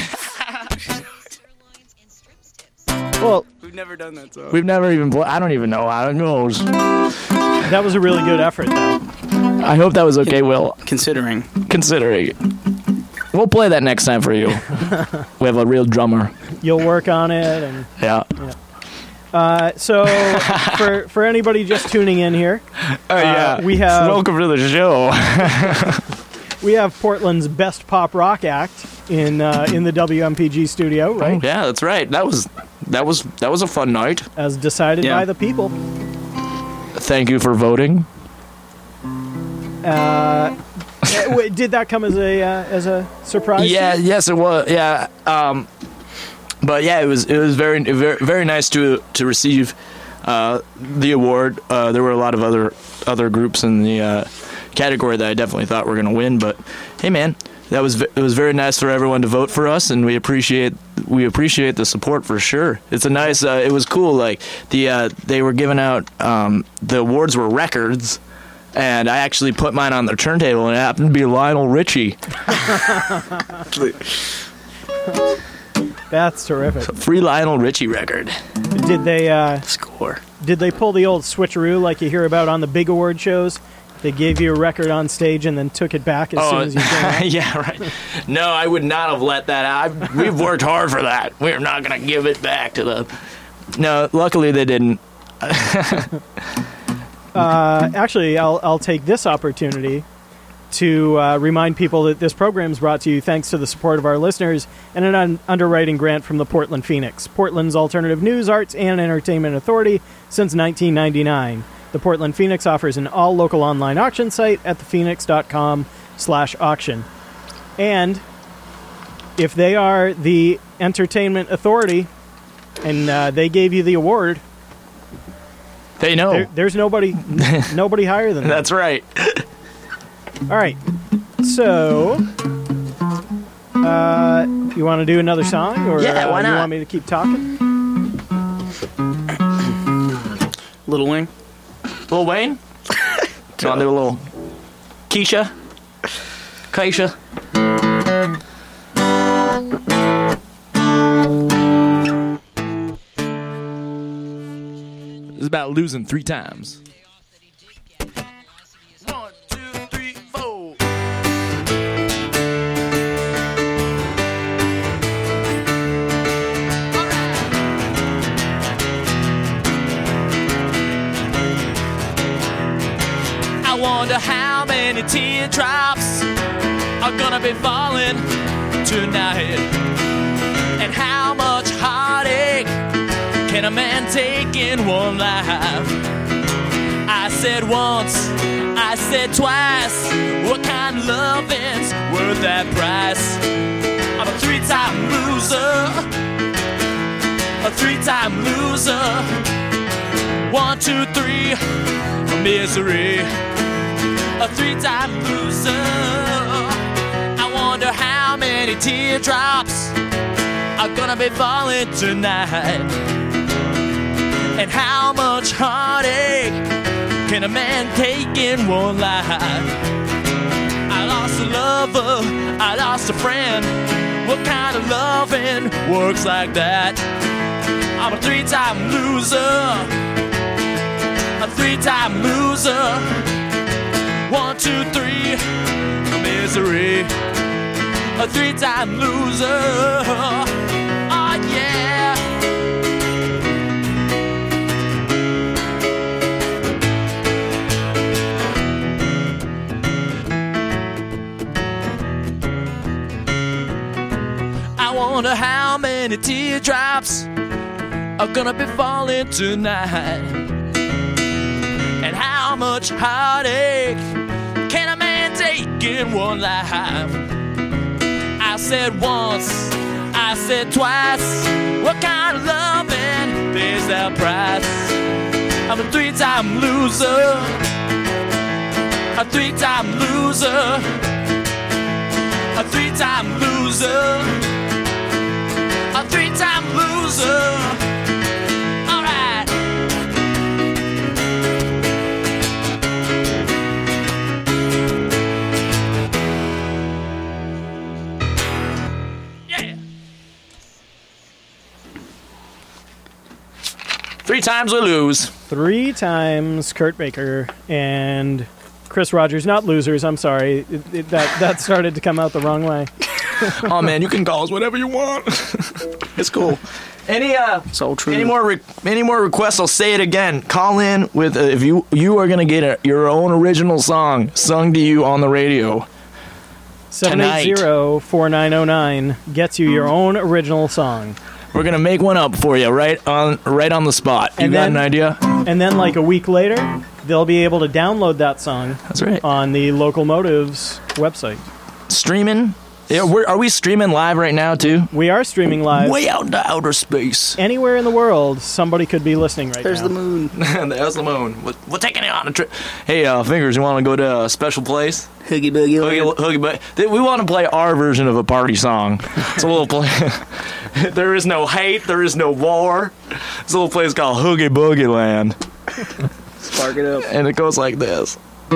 Well, We've never done that song. We've never even played. I don't even know how it goes. that was a really good effort, though. I hope that was okay, Will. Considering. Considering. We'll play that next time for you. We have a real drummer. You'll work on it. And Yeah. so, for anybody just tuning in here, we have Welcome to the show. we have Portland's best pop rock act in the WMPG studio, right? Yeah, that's right. That was a fun night. As decided Yeah. by the people. Thank you for voting. Did that come as a surprise? Yeah, to you? yes, it was. Yeah, but yeah, it was very very nice to receive the award. There were a lot of other groups in the category that I definitely thought were going to win, but hey, man, it was very nice for everyone to vote for us, and we appreciate the support for sure. It's a nice. It was cool. Like they were giving out the awards were records. And I actually put mine on the turntable, and it happened to be Lionel Richie. That's terrific. Free Lionel Richie record. Did they Score. pull the old switcheroo like you hear about on the big award shows? They gave you a record on stage and then took it back as soon as you came out? Yeah, right. No, I would not have let that out. We've worked hard for that. We're not going to give it back to them. No, luckily they didn't. Actually, I'll take this opportunity to remind people that this program is brought to you thanks to the support of our listeners and an underwriting grant from the Portland Phoenix, Portland's alternative news, arts, and entertainment authority since 1999. The Portland Phoenix offers an all-local online auction site at thephoenix.com/auction. And if they are the entertainment authority and they gave you the award, They know. there's nobody higher than that. That's right. All right. So, you want to do another song, or Yeah, why you not? want me to keep talking? Little Wing. Lil Wayne? Do you want to do a little Keisha? It's about losing 3 times. 1, 2, 3, 4. I wonder how many teardrops are gonna be falling tonight, and how much heartache can a man take in one life? I said once, I said twice, what kind of loving's worth that price? I'm a 3-time loser, a 3-time loser. 1, 2, 3, misery, a 3-time loser. I wonder how many teardrops are gonna be falling tonight, and how much heartache can a man take in one life? I lost a lover, I lost a friend. What kind of loving works like that? I'm a 3-time loser, a 3-time loser. 1, 2, 3, misery, a three-time loser. Oh yeah. I wonder how many teardrops are gonna be falling tonight, and how much heartache can a man take in one life? I said once, I said twice, what kind of loving pays that price? I'm a three-time loser, a three-time loser, a three-time loser, a three-time loser. All right. Yeah. 3 times we lose. 3 times Kurt Baker and Chris Rogers, not losers. I'm sorry, that started to come out the wrong way. Oh man, you can call us whatever you want. It's cool. Any So true. any more requests? I'll say it again. Call in with if you are gonna get your own original song sung to you on the radio. 780-4909 gets you your own original song. We're gonna make one up for you right on the spot. You And got then- an idea? And then like a week later, they'll be able to download that song That's right. on the Local Motives website. Streaming. Yeah, are we streaming live right now too? We are streaming live. Way out into outer space. Anywhere in the world, somebody could be listening right There's now. the moon. There's the moon. We're taking it on a trip. Hey, Fingers, you want to go to a special place? Hoogie Boogie. Hoogie, but we want to play our version of a party song. It's a little play. There is no hate. There is no war. It's a little place called Hoogie Boogie Land, Spark it up. and it goes like this.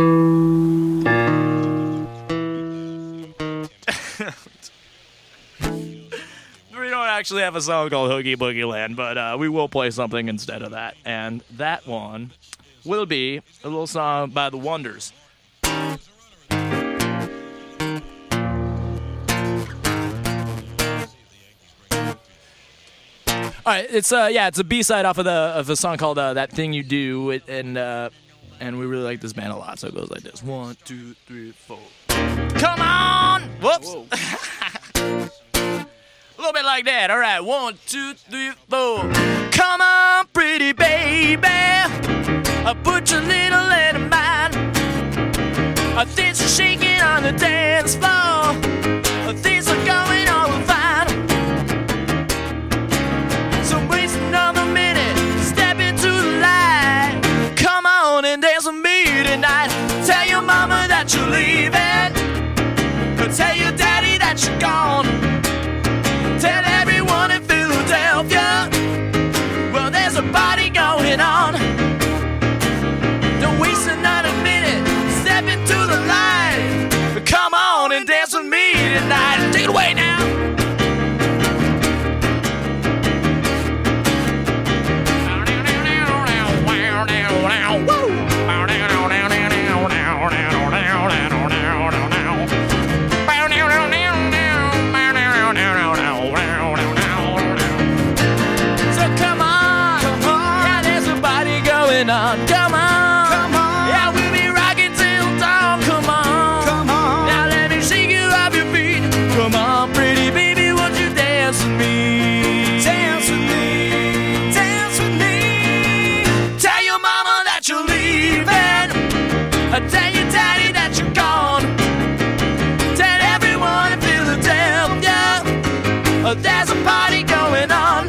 We don't actually have a song called Hoogie Boogie Land, but we will play something instead of that, and that one will be a little song by The Wonders. All right, it's a B-side off of a song called "That Thing You Do," and we really like this band a lot. So it goes like this: 1, 2, 3, 4. Come on! Whoops. A little bit like that. All right, 1, 2, 3, 4. Come on, pretty baby, put your little head in mine. Things are shaking on the dance floor. Things are going all fine. So waste another minute, step into the light. Come on and dance with me tonight. Tell your mama that you're leaving. Tell your daddy that you're gone. Tell everyone in Philadelphia, well, there's a party going on. Don't waste another minute, step into the light. Come on and dance with me tonight. Take it away now. On. Come on, come on. Yeah, we'll be rocking till dawn. Come on, come on. Now let me shake you off your feet. Come on, pretty baby, won't you dance with me? Dance with me, dance with me. Tell your mama that you're leaving. Tell your daddy that you're gone. Tell everyone in Philadelphia, there's a party going on.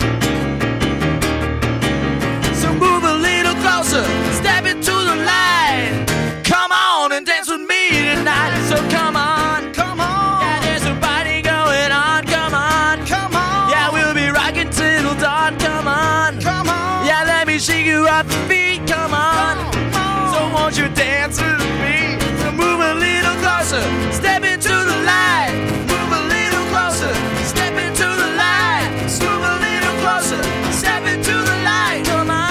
Step into the light. Come on and dance with me tonight. So come on, come on. Yeah, there's a party going on. Come on, come on. Yeah, we'll be rocking till dawn. Come on, come on. Yeah, let me shake you off your feet. Come on, come on. So won't you dance with me? So move a little closer. Step into the light. Move a little closer. Step into the light. Move a little closer. Step into the light. Come on.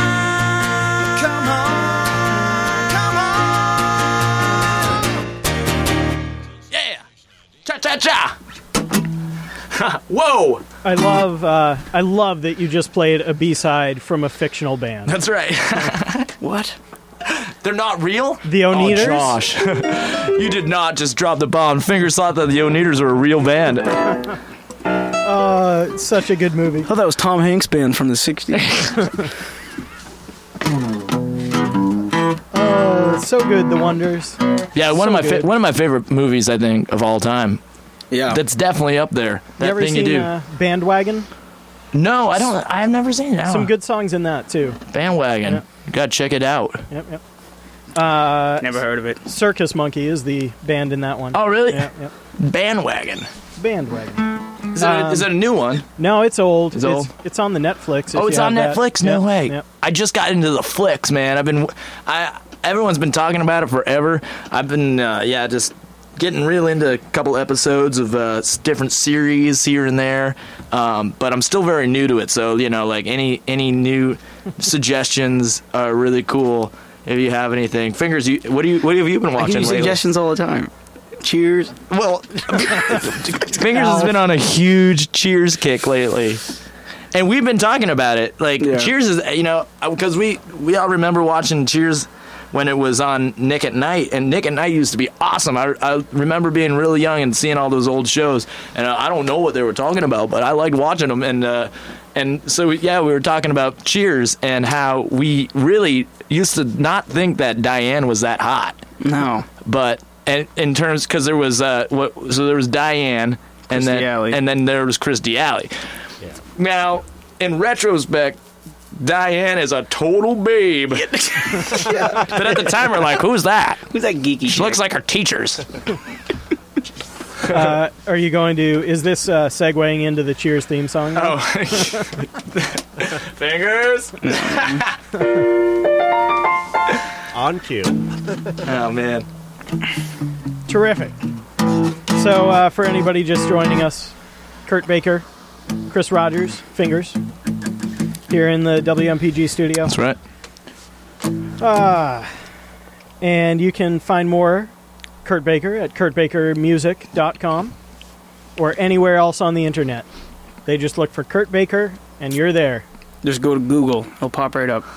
Whoa! I love that you just played a B-side from a fictional band. That's right. What? They're not real? The Oneaters? Oh, Josh. You did not just drop the bomb. Fingers thought that the Oneaters were a real band. It's such a good movie. I thought that was Tom Hanks' band from the 60s. It's so good, The Wonders. Yeah, one So of good. my favorite movies, I think, of all time. Yeah. That's definitely up there. You That ever thing seen you do. Bandwagon? No, I don't. I've never seen it. Some good songs in that, too. Bandwagon. Yeah. You gotta check it out. Yep. Never heard of it. Circus Monkey is the band in that one. Oh, really? Yep. Bandwagon. Bandwagon. Is it a new one? No, it's old. It's old? It's on the Netflix. if Oh, it's you on have that. Netflix? No Yep, way. yep. I just got into the flicks, man. Everyone's been talking about it forever. I've been, just getting real into a couple episodes of different series here and there. But I'm still very new to it, so like any new suggestions are really cool. If you have anything, Fingers, what have you been I watching give you lately? suggestions all the time. Cheers. Well, Fingers has been on a huge Cheers kick lately. And we've been talking about it. Like, Yeah. Cheers is, because we all remember watching Cheers when it was on Nick at Night. And Nick at Night used to be awesome. I remember being really young and seeing all those old shows. And I don't know what they were talking about, but I liked watching them. And so, we were talking about Cheers and how we really used to not think that Diane was that hot. No. But and in terms, because there was there was Diane, and Christy Alley. then there was Christy Alley. Yeah. Now, in retrospect, Diane is a total babe. But at the time, we're like, "Who's that?" Who's that geeky She looks like her teachers. Are you going to... Is this segueing into the Cheers theme song? now? Oh, Fingers. On cue. Oh man. Terrific. So, for anybody just joining us, Kurt Baker, Chris Rogers, Fingers, here in the WMPG studio. That's right. And you can find more Kurt Baker at kurtbakermusic.com or anywhere else on the internet. They just look for Kurt Baker, and you're there. Just go to Google. It'll pop right up.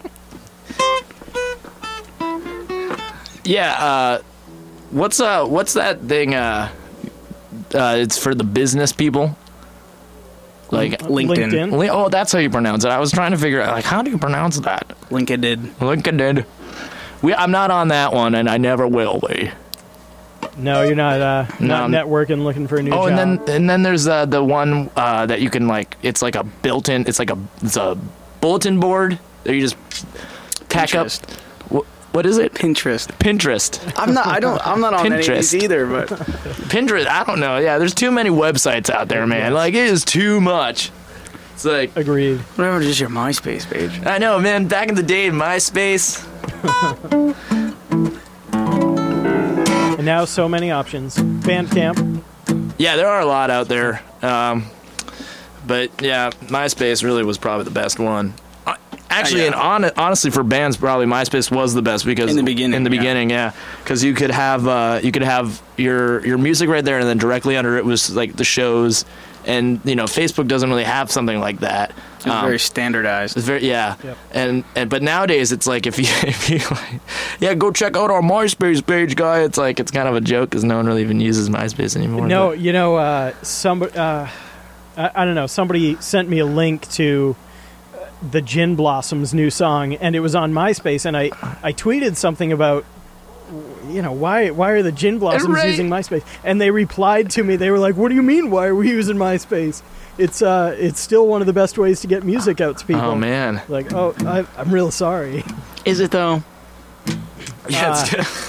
Yeah. What's that thing? It's for the business people. Like LinkedIn. Oh, that's how you pronounce it. I was trying to figure out, like, how do you pronounce that? LinkedIn. I'm not on that one, and I never will be. No, you're not networking looking for a new job. and then there's the one that you can, like, it's like a built-in, it's a bulletin board that you just tack up. Pinterest. What is it? Pinterest. I'm not on any of Pinterest. these either, but Pinterest. I don't know. Yeah, there's too many websites out there, man. Like, it is too much. It's like, Agreed. whatever, just your MySpace page. I know, man. Back in the day, MySpace. And now so many options. Bandcamp. Yeah, there are a lot out there. But yeah, MySpace really was probably the best one. Actually, Yeah. and honestly, for bands, probably MySpace was the best because In the beginning, yeah, because you could have your music right there, and then directly under it was like the shows, and Facebook doesn't really have something like that. It's very standardized. It's very Yep. and but nowadays it's like if you go check out our MySpace page, guy. It's like it's kind of a joke because no one really even uses MySpace anymore. No, but- somebody, I don't know, somebody sent me a link to the Gin Blossoms' new song, and it was on MySpace, and I tweeted something about, why are the Gin Blossoms Right. using MySpace? And they replied to me, they were like, what do you mean, why are we using MySpace? It's still one of the best ways to get music out to people. Oh man, Like, I'm real sorry. Is it though? yeah.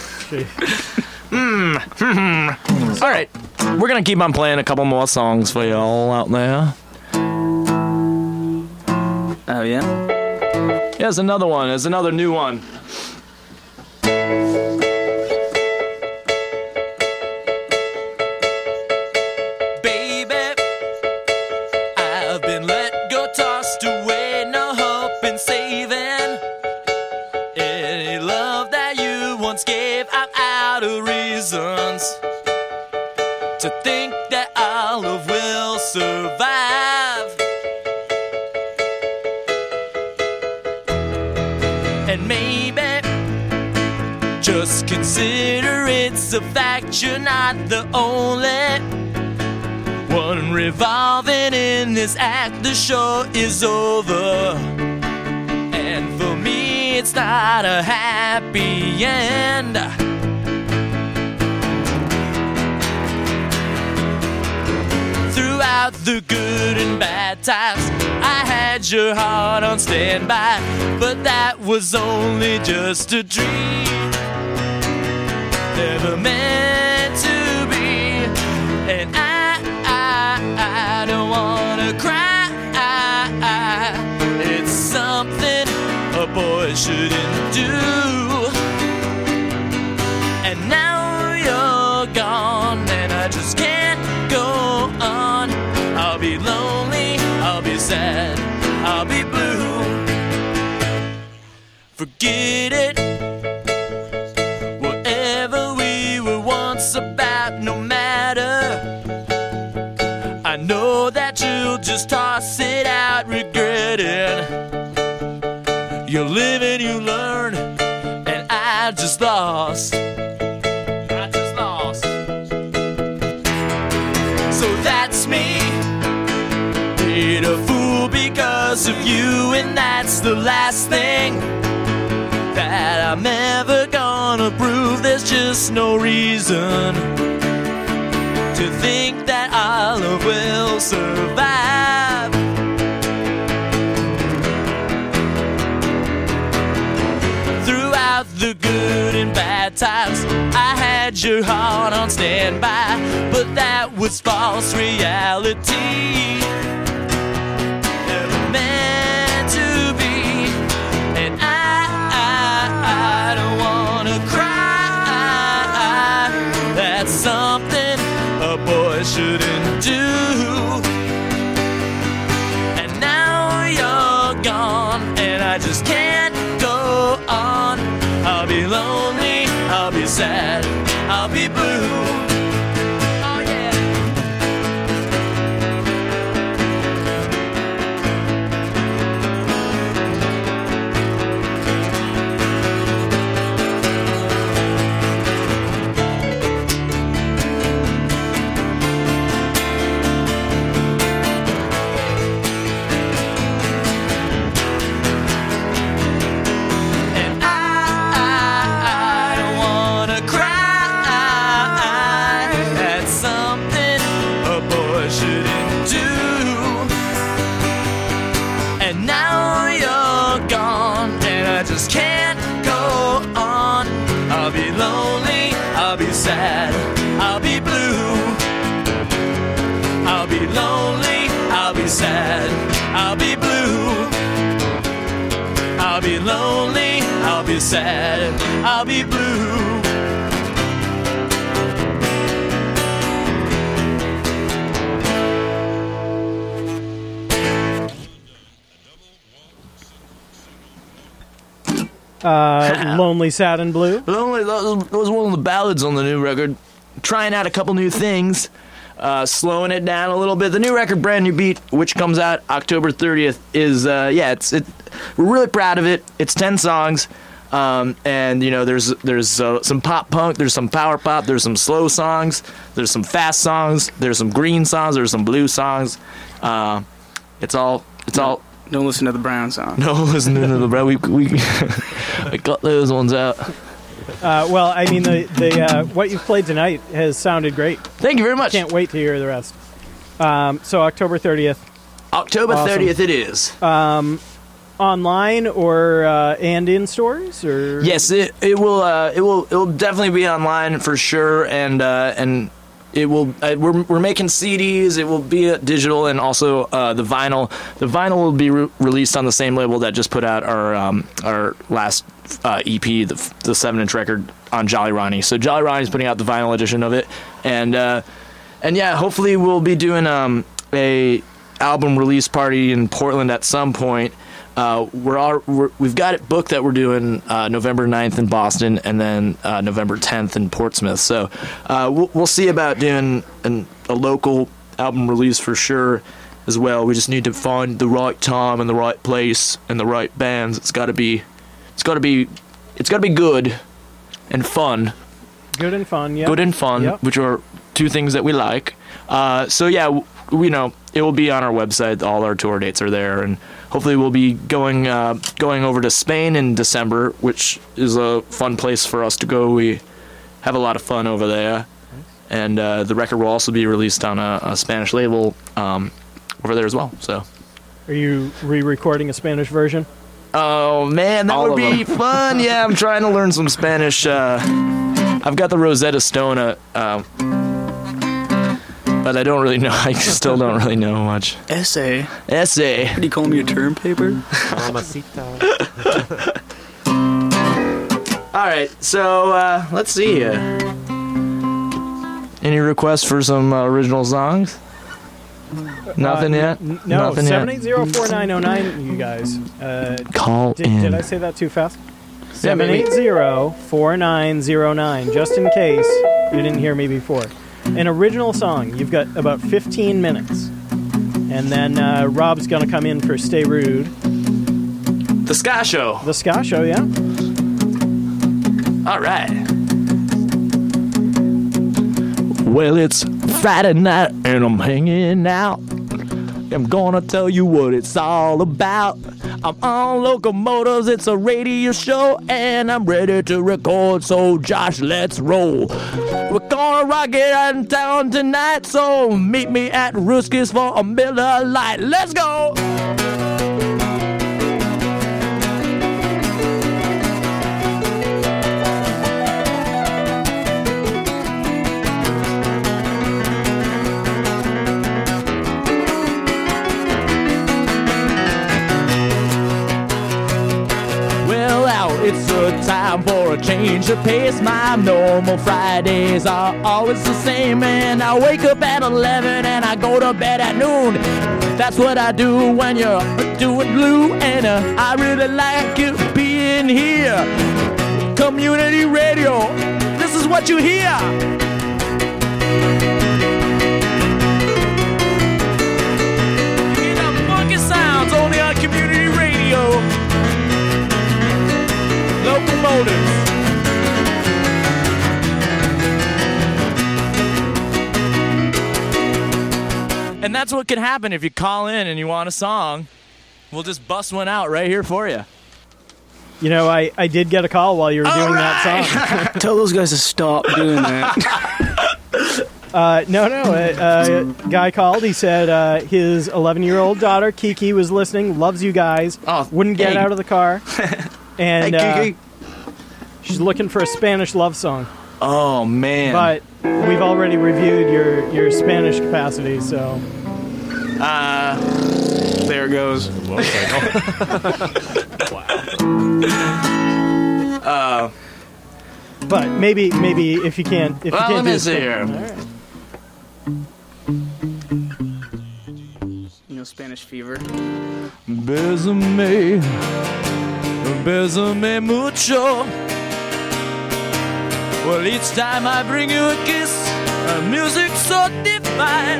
All right, we're gonna keep on playing a couple more songs for y'all out there. Oh yeah. Here's another one. There's another new one. Baby, I've been let go, tossed away, no hope in saving any love that you once gave. I'm out of reasons to think that our love will survive. And maybe just consider it's a fact you're not the only one revolving in this act. The show is over, and for me it's not a happy end. Throughout the good and bad times, I had your heart on standby, but that was only just a dream, never meant to be. And I don't wanna cry. It's something a boy shouldn't do. And now you're gone, and I just can't go on. I'll be lonely, I'll be sad, I'll be blue. Forget it. Whatever we were once about, no matter. I know that you'll just toss it out, regretting. You live and you learn, and I just lost. So that's me, made a fool because of you, and that's the last thing that I'm ever gonna prove. There's just no reason to think that our love will survive. Throughout the good and bad times, I had your heart on standby, but that was false reality, never meant to be. And I don't wanna cry. That's something a boy shouldn't do. And now you're gone, and I just can't go on. I'll be lonely, I'll be sad, I'll be blue. Oh yeah. Just can't go on. I'll be lonely, I'll be sad, I'll be blue. I'll be lonely, I'll be sad, I'll be blue. I'll be lonely, I'll be sad, I'll be blue. Lonely, Sad, and Blue. Lonely, that was one of the ballads on the new record. Trying out a couple new things, slowing it down a little bit. The new record, Brand New Beat, which comes out October 30th, is we're really proud of it. It's 10 songs, and you know there's some pop punk, there's some power pop, there's some slow songs, there's some fast songs, there's some green songs, there's some blue songs. It's all. Don't listen to the Brown song. No, listen to the Brown. We got those ones out. Well, I mean, the what you've played tonight has sounded great. Thank you very much. Can't wait to hear the rest. So October 30th. October 30th it is. Online or and in stores, or yes, it will definitely be online for sure, and it will. We're making CDs. It will be digital, and also the vinyl. The vinyl will be released on the same label that just put out our last EP, the 7-inch record on Jolly Ronnie. So Jolly Ronnie's putting out the vinyl edition of it, and yeah, hopefully we'll be doing a album release party in Portland at some point. We've got it booked that we're doing November 9th in Boston, and then November 10th in Portsmouth. So we'll see about doing a local album release for sure as well. We just need to find the right time and the right place and the right bands. It's got to be it's got to be good and fun. Good and fun, yeah. Good and fun, Yep. which are two things that we like. So yeah, we know it will be on our website. All our tour dates are there, and hopefully we'll be going over to Spain in December, which is a fun place for us to go. We have a lot of fun over there, and the record will also be released on a Spanish label over there as well. So, Are you re-recording a Spanish version? oh man, that All would of be fun. Yeah, I'm trying to learn some Spanish. I've got the Rosetta Stone, but I don't really know. I still don't really know much. Essay. Essay. What do you call me, a term paper? Mamacita. All right, so let's see. Any requests for some original songs? Nothing yet. No, Nothing yet. 780-4909, you guys. Call in. Did I say that too fast? Yeah, maybe. 780-4909, just in case you didn't hear me before. An original song. You've got about 15 minutes. And then Rob's going to come in for Stay Rude. The Ska Show. The Ska Show, yeah? All right. Well, it's Friday night and I'm hanging out. I'm gonna tell you what it's all about. I'm on Locomotives, it's a radio show, and I'm ready to record, so Josh, let's roll. We're gonna rock it out in town tonight, so meet me at Ruski's for a Miller Lite. Let's go! It's a time for a change of pace. My normal Fridays are always the same, and I wake up at 11 and I go to bed at noon. That's what I do when you're doing blue, and I really like it being here. Community radio, this is what you hear. You hear the funky sounds only on community radio. Locomotives. And that's what can happen if you call in and you want a song. We'll just bust one out right here for you. You know, I did get a call while you were doing that song. Tell those guys to stop doing that. A guy called. He said his 11-year-old daughter, Kiki, was listening, loves you guys, wouldn't get out of the car. And Hey, Kiki. she's looking for a Spanish love song. Oh, man. But we've already reviewed your Spanish capacity, so... There it goes. Wow. But maybe if you can't... If you Well, can't let me do see here. All right. You know, Spanish fever. Bésame, bésame mucho. Well, each time I bring you a kiss, music so divine.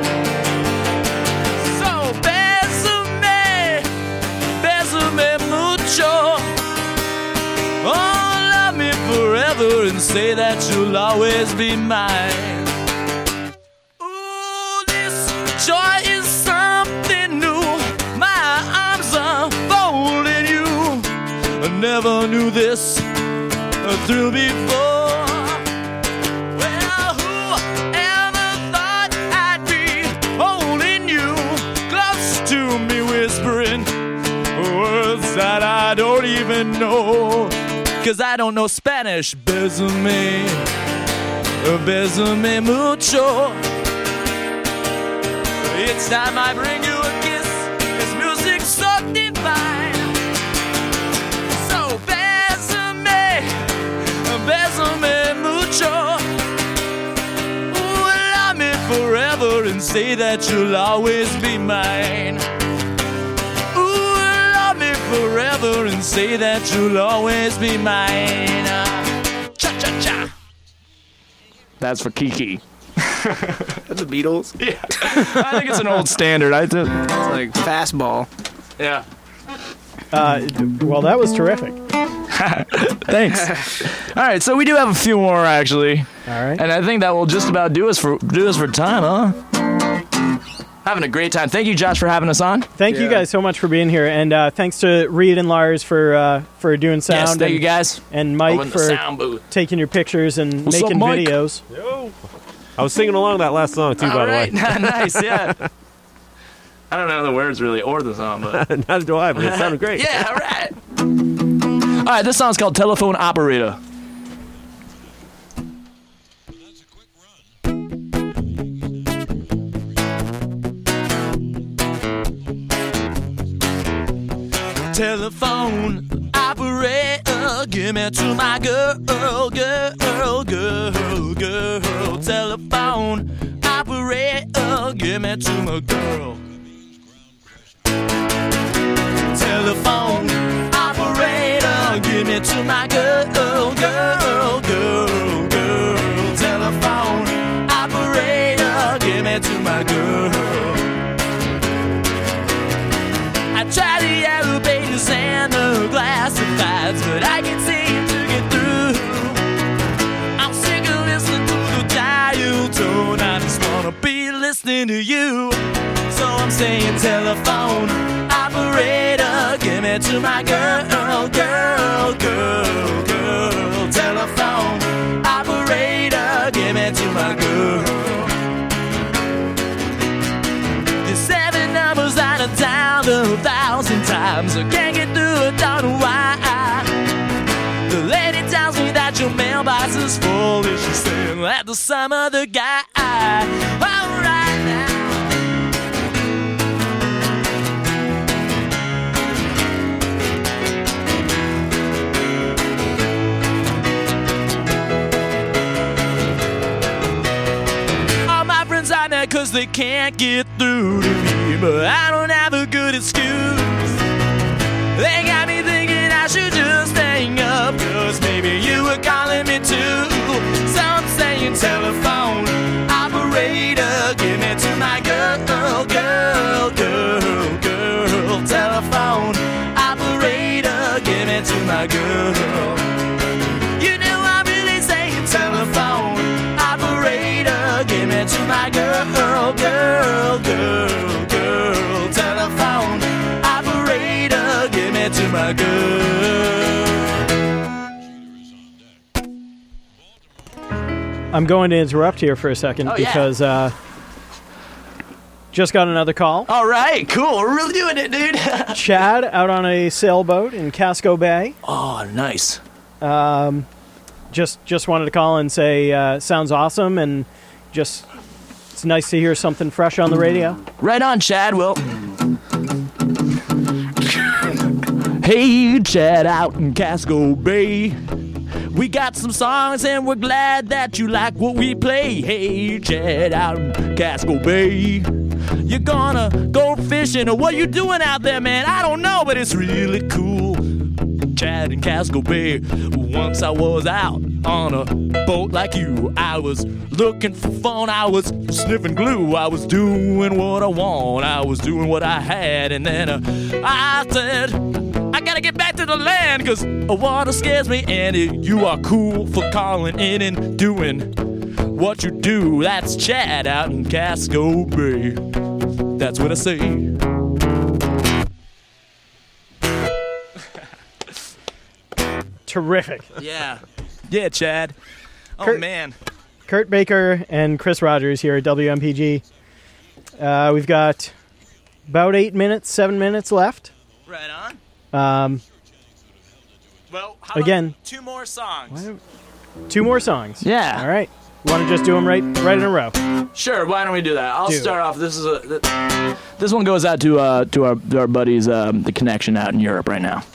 So bésame, bésame mucho. Oh, love me forever and say that you'll always be mine. Ooh, this joy is something new. My arms are folding you. I never knew this thrill before. Well, whoever thought I'd be holding you close to me, whispering words that I don't even know. 'Cause I don't know Spanish. Bésame, bésame mucho. Each time I bring you a kiss, this music so divine. So bésame, bésame mucho. Ooh, love me forever and say that you'll always be mine. Ooh, love me forever and say that you'll always be mine. Cha-cha-cha. That's for Kiki. That's the Beatles. Yeah, I think it's an old standard. It's like fastball. Yeah. Well, that was terrific. Thanks. All right, so we do have a few more actually, All right. and I think that will just about do us for time, huh? Having a great time. Thank you, Josh, for having us on. Thank you Yeah. guys so much for being here, and thanks to Reed and Lars for doing sound. Yes, thank and, you guys. and Over Mike in the for sound booth. taking your pictures and What's up, making Mike? videos. I was singing along that last song too, by All the right, way. nice, yeah. I don't know the words really or the song, but Neither do I, but it sounded great. yeah, all right. All right, this song's called Telephone Operator. Telephone operator, give me to my girl. Telephone operator, give me to my girl. Telephone operator, give me to my girl. Telephone operator, give me to my girl. I try the elevators and the classifieds, but I can't seem to get through. I'm sick of listening to the dial tone. I just wanna be listening to you. So I'm saying telephone operator, give me to my girl. Telephone operator, give me to my girl. There's 7 numbers out of town 1,000 times. I can't get through, I don't know why. The lady tells me that your mailbox is full, and she's saying that there's some other guy. All right now. All my friends are mad 'cause they can't get through to me, but I don't have a good excuse. They got me thinking I should just hang up, 'cause maybe you were calling me too. So I'm saying telephone operator, give me to my girl. Telephone operator, give me to my girl. You know I'm really saying telephone operator, give me to my girl. Telephone operator, give me to my girl. I'm going to interrupt here for a second yeah. because just got another call. All right, cool. We're really doing it, dude. Chad out on a sailboat in Casco Bay. Oh, nice. Just wanted to call and say sounds awesome, and just it's nice to hear something fresh on the radio. Right on, Chad. Well, hey, Chad out in Casco Bay. We got some songs and we're glad that you like what we play. Hey, Chad out in Casco Bay. You're gonna go fishing, or what you doing out there, man? I don't know, but it's really cool. Chad in Casco Bay. Once I was out on a boat like you. I was looking for fun. I was sniffing glue. I was doing what I want. I was doing what I had. And then I said, I gotta get back to the land, 'cause water scares me. And you are cool for calling in and doing what you do. That's Chad out in Casco Bay. That's what I say. Terrific. Yeah. Yeah, Chad. Oh, Kurt- man. Kurt Baker and Chris Rogers here at WMPG. We've got about 7 minutes left. Right on. Well, how Again. about 2 more songs? 2 more songs. Yeah. All right. You want to just do them right in a row? Sure, why don't we do that? I'll Do start off. This one goes out to our buddies, The Connection out in Europe right now.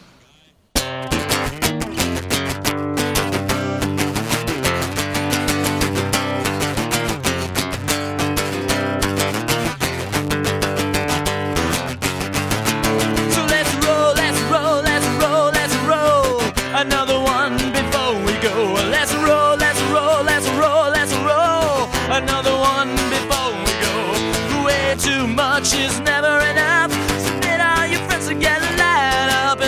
So let's roll, let's roll, let's roll, let's roll. Another one before we go. Let's roll, let's roll, let's roll, let's roll. Another one before we go. Way too much is never enough. So get all your friends together, light up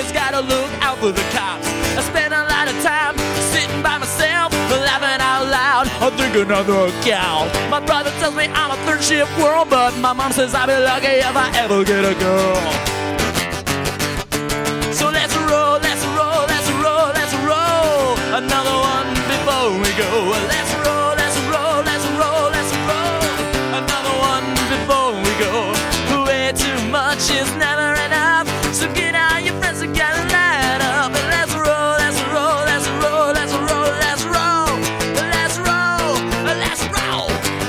always gotta look out for the cops. I spend a lot of time sitting by myself, laughing out loud, I'm thinking of the gal. My brother tells me I'm a third shift world, but my mom says I'll be lucky if I ever get a girl. So let's roll, let's roll, let's roll, let's roll. Another one before we go. Let's roll, let's roll, let's roll, let's roll. Another one before we go. Way too much is never enough. So get out your friends and get a line up. And let's roll, let's roll, let's roll, let's roll, let's roll. Let's roll, let's roll.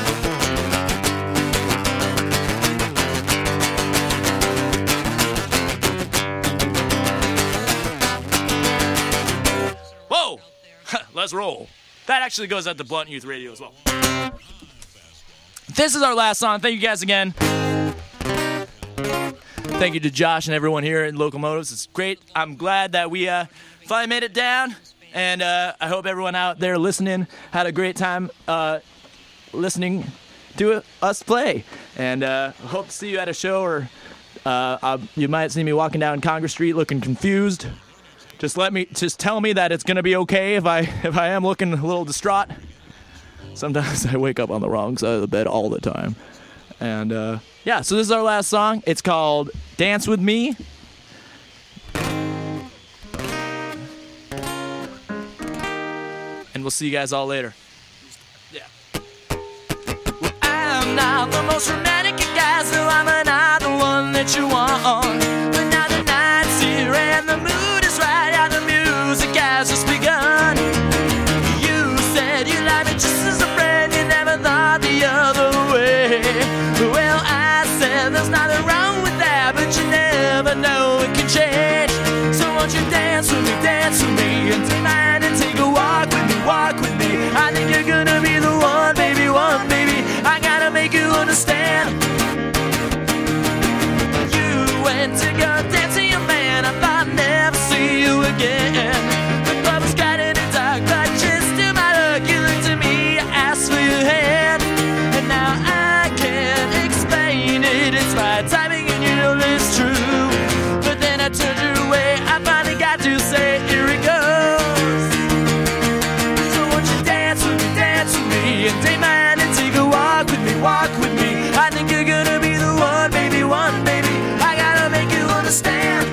Whoa! Let's roll. That actually goes out to Blunt Youth Radio as well. This is our last song. Thank you guys again. Thank you to Josh and everyone here at Locomotives. It's great. I'm glad that we finally made it down. And I hope everyone out there listening had a great time listening to us play. And I hope to see you at a show, or you might see me walking down Congress Street looking confused. Just tell me that it's gonna be okay if I am looking a little distraught. Sometimes I wake up on the wrong side of the bed all the time. And yeah, so this is our last song. It's called Dance With Me. And we'll see you guys all later. Yeah. Well, I'm not the most romantic of guys, so I'm not the one that you want. But now the night's here and the mood is right, and the music has just begun. You said you liked me just as a friend, you never thought the other way. Well, I said there's nothing wrong with that, but you never know, it can change. So won't you dance with me, and take my hand and take a walk with me, walk with me. I think you're gonna be the one, baby, I gotta make you understand. You went to go dance to your man, I thought I'd never see you again. The club was kinda dark, but just to my luck, you looked at me, I asked for your hand. And now I can't explain it, it's my timing and you know it's true. But then I turned you away, I finally got to say, here it goes. So won't you dance with me, and take my hand and take a walk with me, walk with me. I think you're gonna be the one, baby, I gotta make you understand.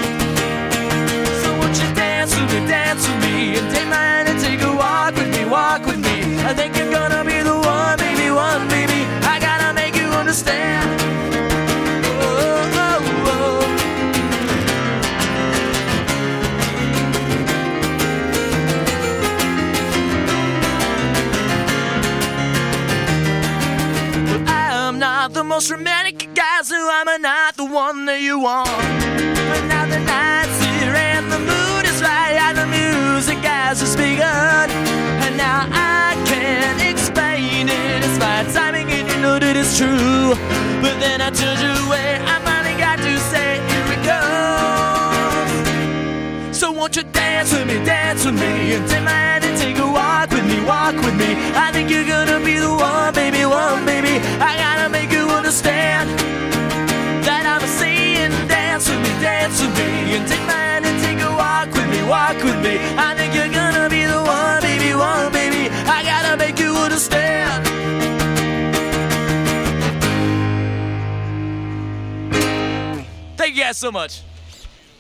So won't you dance with me, and take my hand and take a walk with me, walk with me. I think you're gonna be the one, baby, I gotta make you understand. Oh, oh, oh. Well, I'm not the most romantic of guys, so I'm not the one that you want. But now the night's here and the mood is right, and the music has just begun. And now I can't explain it, it's my timing and you know that it's true. But then I turned you away, I finally got to say, here it goes. So won't you dance with me, and take my hand and take a walk with me, walk with me. I think you're gonna be the one, baby, I gotta make you understand that I'm saying dance with me, and take my hand and take a walk with me, walk with me. I think you're gonna be the one, baby, I gotta make you understand. Thank you guys so much.